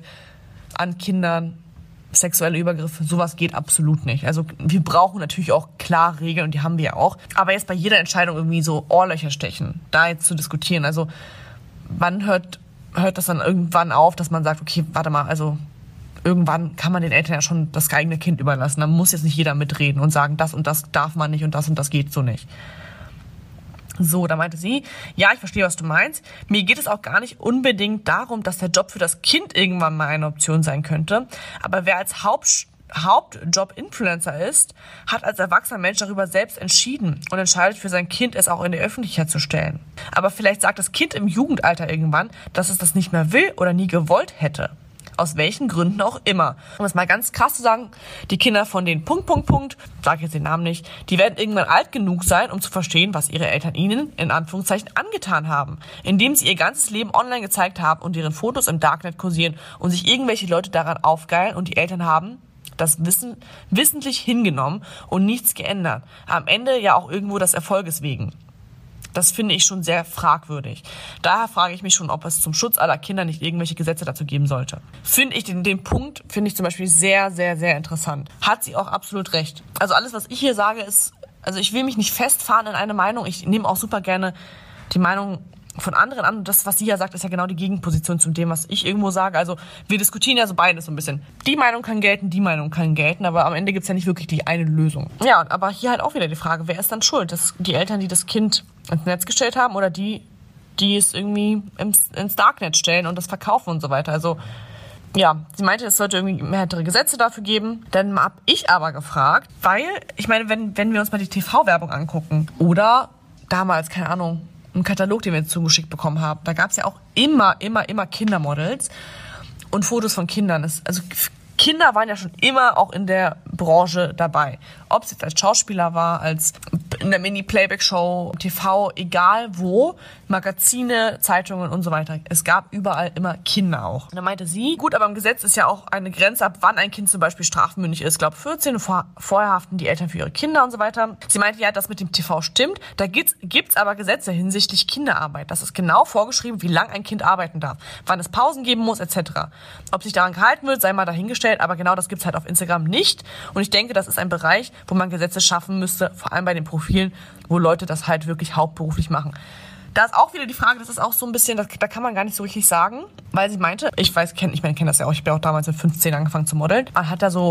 an Kindern, sexuelle Übergriffe, sowas geht absolut nicht. Also wir brauchen natürlich auch klare Regeln und die haben wir ja auch. Aber jetzt bei jeder Entscheidung irgendwie so Ohrlöcher stechen, da jetzt zu diskutieren. Also wann hört, hört das dann irgendwann auf, dass man sagt, okay, warte mal, also irgendwann kann man den Eltern ja schon das eigene Kind überlassen. Da muss jetzt nicht jeder mitreden und sagen, das und das darf man nicht und das und das geht so nicht. So, da meinte sie, ja, ich verstehe, was du meinst. Mir geht es auch gar nicht unbedingt darum, dass der Job für das Kind irgendwann mal eine Option sein könnte. Aber wer als Haupt, Hauptjob Influencer ist, hat als erwachsener Mensch darüber selbst entschieden und entscheidet für sein Kind, es auch in die Öffentlichkeit zu stellen. Aber vielleicht sagt das Kind im Jugendalter irgendwann, dass es das nicht mehr will oder nie gewollt hätte. Aus welchen Gründen auch immer. Um es mal ganz krass zu sagen, die Kinder von den Punkt, Punkt, Punkt, sage jetzt den Namen nicht, die werden irgendwann alt genug sein, um zu verstehen, was ihre Eltern ihnen, in Anführungszeichen, angetan haben. Indem sie ihr ganzes Leben online gezeigt haben und deren Fotos im Darknet kursieren und sich irgendwelche Leute daran aufgeilen und die Eltern haben das Wissen wissentlich hingenommen und nichts geändert. Am Ende ja auch irgendwo des Erfolges wegen. Das finde ich schon sehr fragwürdig. Daher frage ich mich schon, ob es zum Schutz aller Kinder nicht irgendwelche Gesetze dazu geben sollte. Finde ich den, den Punkt, finde ich zum Beispiel sehr, sehr, sehr interessant. Hat sie auch absolut recht. Also alles, was ich hier sage, ist, also ich will mich nicht festfahren in eine Meinung. Ich nehme auch super gerne die Meinung von anderen an. Und das, was sie ja sagt, ist ja genau die Gegenposition zu dem, was ich irgendwo sage. Also wir diskutieren ja so beides so ein bisschen. Die Meinung kann gelten, die Meinung kann gelten, aber am Ende gibt's ja nicht wirklich die eine Lösung. Ja, aber hier halt auch wieder die Frage, wer ist dann schuld? Das, die Eltern, die das Kind ins Netz gestellt haben oder die, die es irgendwie ins, ins Darknet stellen und das verkaufen und so weiter. Also ja, sie meinte, es sollte irgendwie mehrere Gesetze dafür geben. Dann habe ich aber gefragt, weil, ich meine, wenn, wenn wir uns mal die T V-Werbung angucken oder damals, keine Ahnung, einen Katalog, den wir jetzt zugeschickt bekommen haben, da gab es ja auch immer, immer, immer Kindermodels und Fotos von Kindern. Das, also Kinder waren ja schon immer auch in der Branche dabei. Ob es jetzt als Schauspieler war, als in der Mini-Playback-Show, T V, egal wo, Magazine, Zeitungen und so weiter. Es gab überall immer Kinder auch. Und dann meinte sie, gut, aber im Gesetz ist ja auch eine Grenze, ab wann ein Kind zum Beispiel strafmündig ist. Ich glaube vierzehn, und vor, vorher haften die Eltern für ihre Kinder und so weiter. Sie meinte, ja, das mit dem T V stimmt. Da gibt's, gibt's aber Gesetze hinsichtlich Kinderarbeit. Das ist genau vorgeschrieben, wie lang ein Kind arbeiten darf, wann es Pausen geben muss, et cetera. Ob sich daran gehalten wird, sei mal dahingestellt, aber genau das gibt's halt auf Instagram nicht. Und ich denke, das ist ein Bereich, wo man Gesetze schaffen müsste, vor allem bei den Profilen, wo Leute das halt wirklich hauptberuflich machen. Da ist auch wieder die Frage, das ist auch so ein bisschen, das, da kann man gar nicht so richtig sagen, weil sie meinte, ich weiß, kenn, ich meine, ich kenne das ja auch, ich bin auch damals mit fünfzehn angefangen zu modeln, man hat da so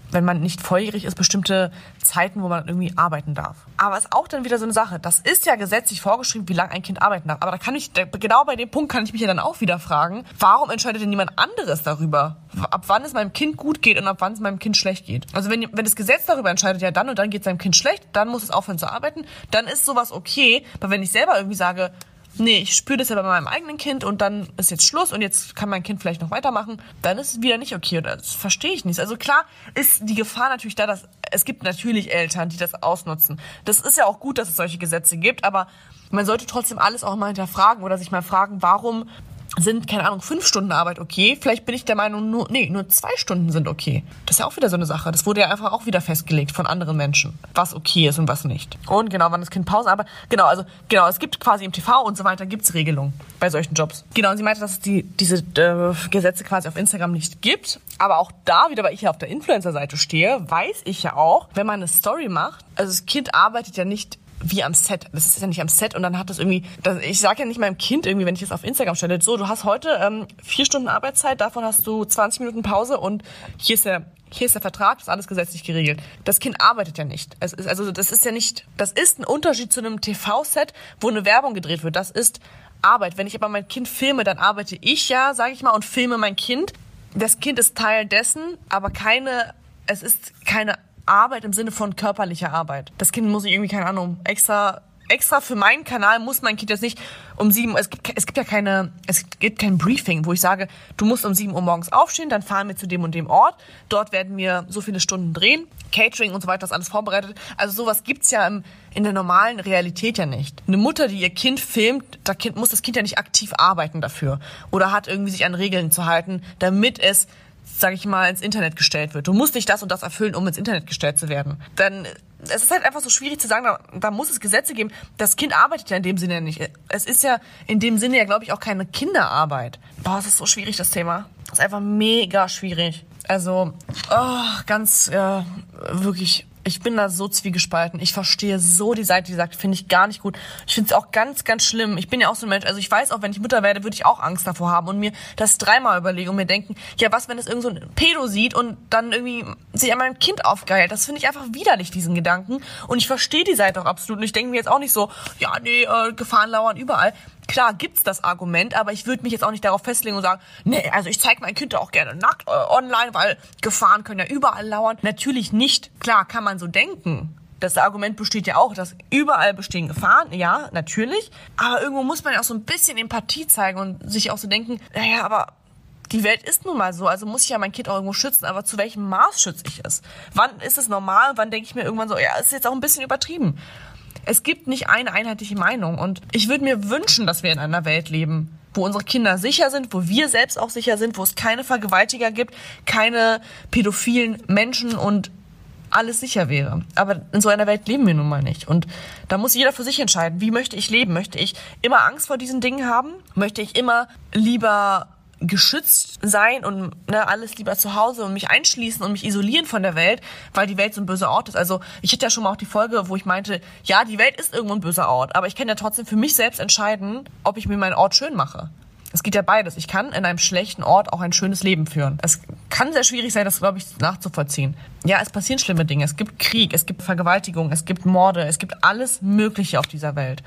wenn man nicht volljährig ist, bestimmte Zeiten, wo man irgendwie arbeiten darf. Aber ist auch dann wieder so eine Sache. Das ist ja gesetzlich vorgeschrieben, wie lange ein Kind arbeiten darf. Aber da kann ich, genau bei dem Punkt kann ich mich ja dann auch wieder fragen, warum entscheidet denn niemand anderes darüber, ab wann es meinem Kind gut geht und ab wann es meinem Kind schlecht geht? Also wenn, wenn das Gesetz darüber entscheidet, ja dann und dann geht es seinem Kind schlecht, dann muss es aufhören zu arbeiten, dann ist sowas okay. Aber wenn ich selber irgendwie sage, nee, ich spüre das ja bei meinem eigenen Kind und dann ist jetzt Schluss und jetzt kann mein Kind vielleicht noch weitermachen, dann ist es wieder nicht okay. Und das verstehe ich nicht. Also klar ist die Gefahr natürlich da, dass es gibt natürlich Eltern, die das ausnutzen. Das ist ja auch gut, dass es solche Gesetze gibt, aber man sollte trotzdem alles auch mal hinterfragen oder sich mal fragen, warum sind, keine Ahnung, fünf Stunden Arbeit okay? Vielleicht bin ich der Meinung, nur, nee, nur zwei Stunden sind okay. Das ist ja auch wieder so eine Sache. Das wurde ja einfach auch wieder festgelegt von anderen Menschen, was okay ist und was nicht. Und genau, wann das Kind Pause arbeitet. Genau, also, genau, es gibt quasi im T V und so weiter, gibt's Regelungen bei solchen Jobs. Genau, und sie meinte, dass es die, diese äh, Gesetze quasi auf Instagram nicht gibt. Aber auch da, wieder, weil ich ja auf der Influencer-Seite stehe, weiß ich ja auch, wenn man eine Story macht, also das Kind arbeitet ja nicht wie am Set. Das ist ja nicht am Set und dann hat das irgendwie, das, ich sage ja nicht meinem Kind irgendwie, wenn ich das auf Instagram stelle, so, du hast heute ähm, vier Stunden Arbeitszeit, davon hast du zwanzig Minuten Pause und hier ist der, hier ist der Vertrag, das ist alles gesetzlich geregelt. Das Kind arbeitet ja nicht. Es ist, also das ist ja nicht, das ist ein Unterschied zu einem T V-Set, wo eine Werbung gedreht wird. Das ist Arbeit. Wenn ich aber mein Kind filme, dann arbeite ich ja, sage ich mal, und filme mein Kind. Das Kind ist Teil dessen, aber keine, es ist keine Arbeit im Sinne von körperlicher Arbeit. Das Kind muss ich irgendwie, keine Ahnung, extra extra für meinen Kanal muss mein Kind jetzt nicht um sieben Uhr, es gibt, es gibt ja keine, es gibt kein Briefing, wo ich sage, du musst um sieben Uhr morgens aufstehen, dann fahren wir zu dem und dem Ort, dort werden wir so viele Stunden drehen, Catering und so weiter, das alles vorbereitet. Also sowas gibt's ja im, in der normalen Realität ja nicht. Eine Mutter, die ihr Kind filmt, da kind, muss das Kind ja nicht aktiv arbeiten dafür oder hat irgendwie sich an Regeln zu halten, damit es, sag ich mal, ins Internet gestellt wird. Du musst nicht das und das erfüllen, um ins Internet gestellt zu werden. Dann, es ist halt einfach so schwierig zu sagen, da, da muss es Gesetze geben. Das Kind arbeitet ja in dem Sinne nicht. Es ist ja in dem Sinne ja, glaube ich, auch keine Kinderarbeit. Boah, es ist so schwierig, das Thema. Das ist einfach mega schwierig. Also, oh, ganz, äh, wirklich, ich bin da so zwiegespalten. Ich verstehe so die Seite, die sagt, finde ich gar nicht gut. Ich finde es auch ganz, ganz schlimm. Ich bin ja auch so ein Mensch, also ich weiß auch, wenn ich Mutter werde, würde ich auch Angst davor haben und mir das dreimal überlegen und mir denken, ja, was, wenn es irgend so ein Pedo sieht und dann irgendwie sich an meinem Kind aufgeilt. Das finde ich einfach widerlich, diesen Gedanken. Und ich verstehe die Seite auch absolut. Und ich denke mir jetzt auch nicht so, ja, nee, äh, Gefahren lauern überall. Klar gibt's das Argument, aber ich würde mich jetzt auch nicht darauf festlegen und sagen, nee, also ich zeige mein Kind auch gerne nackt äh, online, weil Gefahren können ja überall lauern. Natürlich nicht. Klar, kann man so denken. Das Argument besteht ja auch, dass überall bestehen Gefahren. Ja, natürlich. Aber irgendwo muss man ja auch so ein bisschen Empathie zeigen und sich auch so denken, naja, aber die Welt ist nun mal so, also muss ich ja mein Kind auch irgendwo schützen, aber zu welchem Maß schütze ich es? Wann ist es normal? Wann denke ich mir irgendwann so, ja, ist jetzt auch ein bisschen übertrieben. Es gibt nicht eine einheitliche Meinung und ich würde mir wünschen, dass wir in einer Welt leben, wo unsere Kinder sicher sind, wo wir selbst auch sicher sind, wo es keine Vergewaltiger gibt, keine pädophilen Menschen und alles sicher wäre. Aber in so einer Welt leben wir nun mal nicht. Und da muss jeder für sich entscheiden, wie möchte ich leben? Möchte ich immer Angst vor diesen Dingen haben? Möchte ich immer lieber geschützt sein und ne, alles lieber zu Hause und mich einschließen und mich isolieren von der Welt, weil die Welt so ein böser Ort ist. Also ich hatte ja schon mal auch die Folge, wo ich meinte, ja, die Welt ist irgendwo ein böser Ort, aber ich kann ja trotzdem für mich selbst entscheiden, ob ich mir meinen Ort schön mache. Es geht ja beides. Ich kann in einem schlechten Ort auch ein schönes Leben führen. Es kann sehr schwierig sein, das, glaube ich, nachzuvollziehen. Ja, es passieren schlimme Dinge. Es gibt Krieg, es gibt Vergewaltigung, es gibt Morde, es gibt alles Mögliche auf dieser Welt.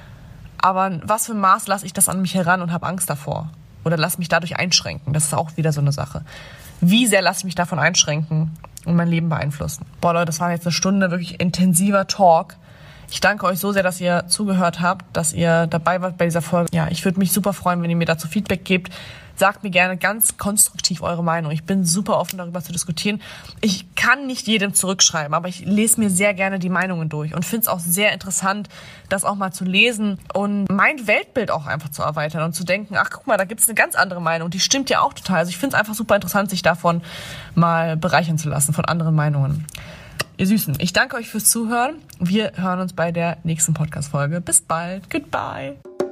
Aber was für ein Maß lasse ich das an mich heran und habe Angst davor? Oder lass mich dadurch einschränken. Das ist auch wieder so eine Sache. Wie sehr lasse ich mich davon einschränken und mein Leben beeinflussen? Boah, Leute, das war jetzt eine Stunde wirklich intensiver Talk. Ich danke euch so sehr, dass ihr zugehört habt, dass ihr dabei wart bei dieser Folge. Ja, ich würde mich super freuen, wenn ihr mir dazu Feedback gebt. Sagt mir gerne ganz konstruktiv eure Meinung. Ich bin super offen, darüber zu diskutieren. Ich kann nicht jedem zurückschreiben, aber ich lese mir sehr gerne die Meinungen durch und finde es auch sehr interessant, das auch mal zu lesen und mein Weltbild auch einfach zu erweitern und zu denken, ach guck mal, da gibt es eine ganz andere Meinung, die stimmt ja auch total. Also ich finde es einfach super interessant, sich davon mal bereichern zu lassen, von anderen Meinungen. Ihr Süßen, ich danke euch fürs Zuhören. Wir hören uns bei der nächsten Podcast-Folge. Bis bald. Goodbye.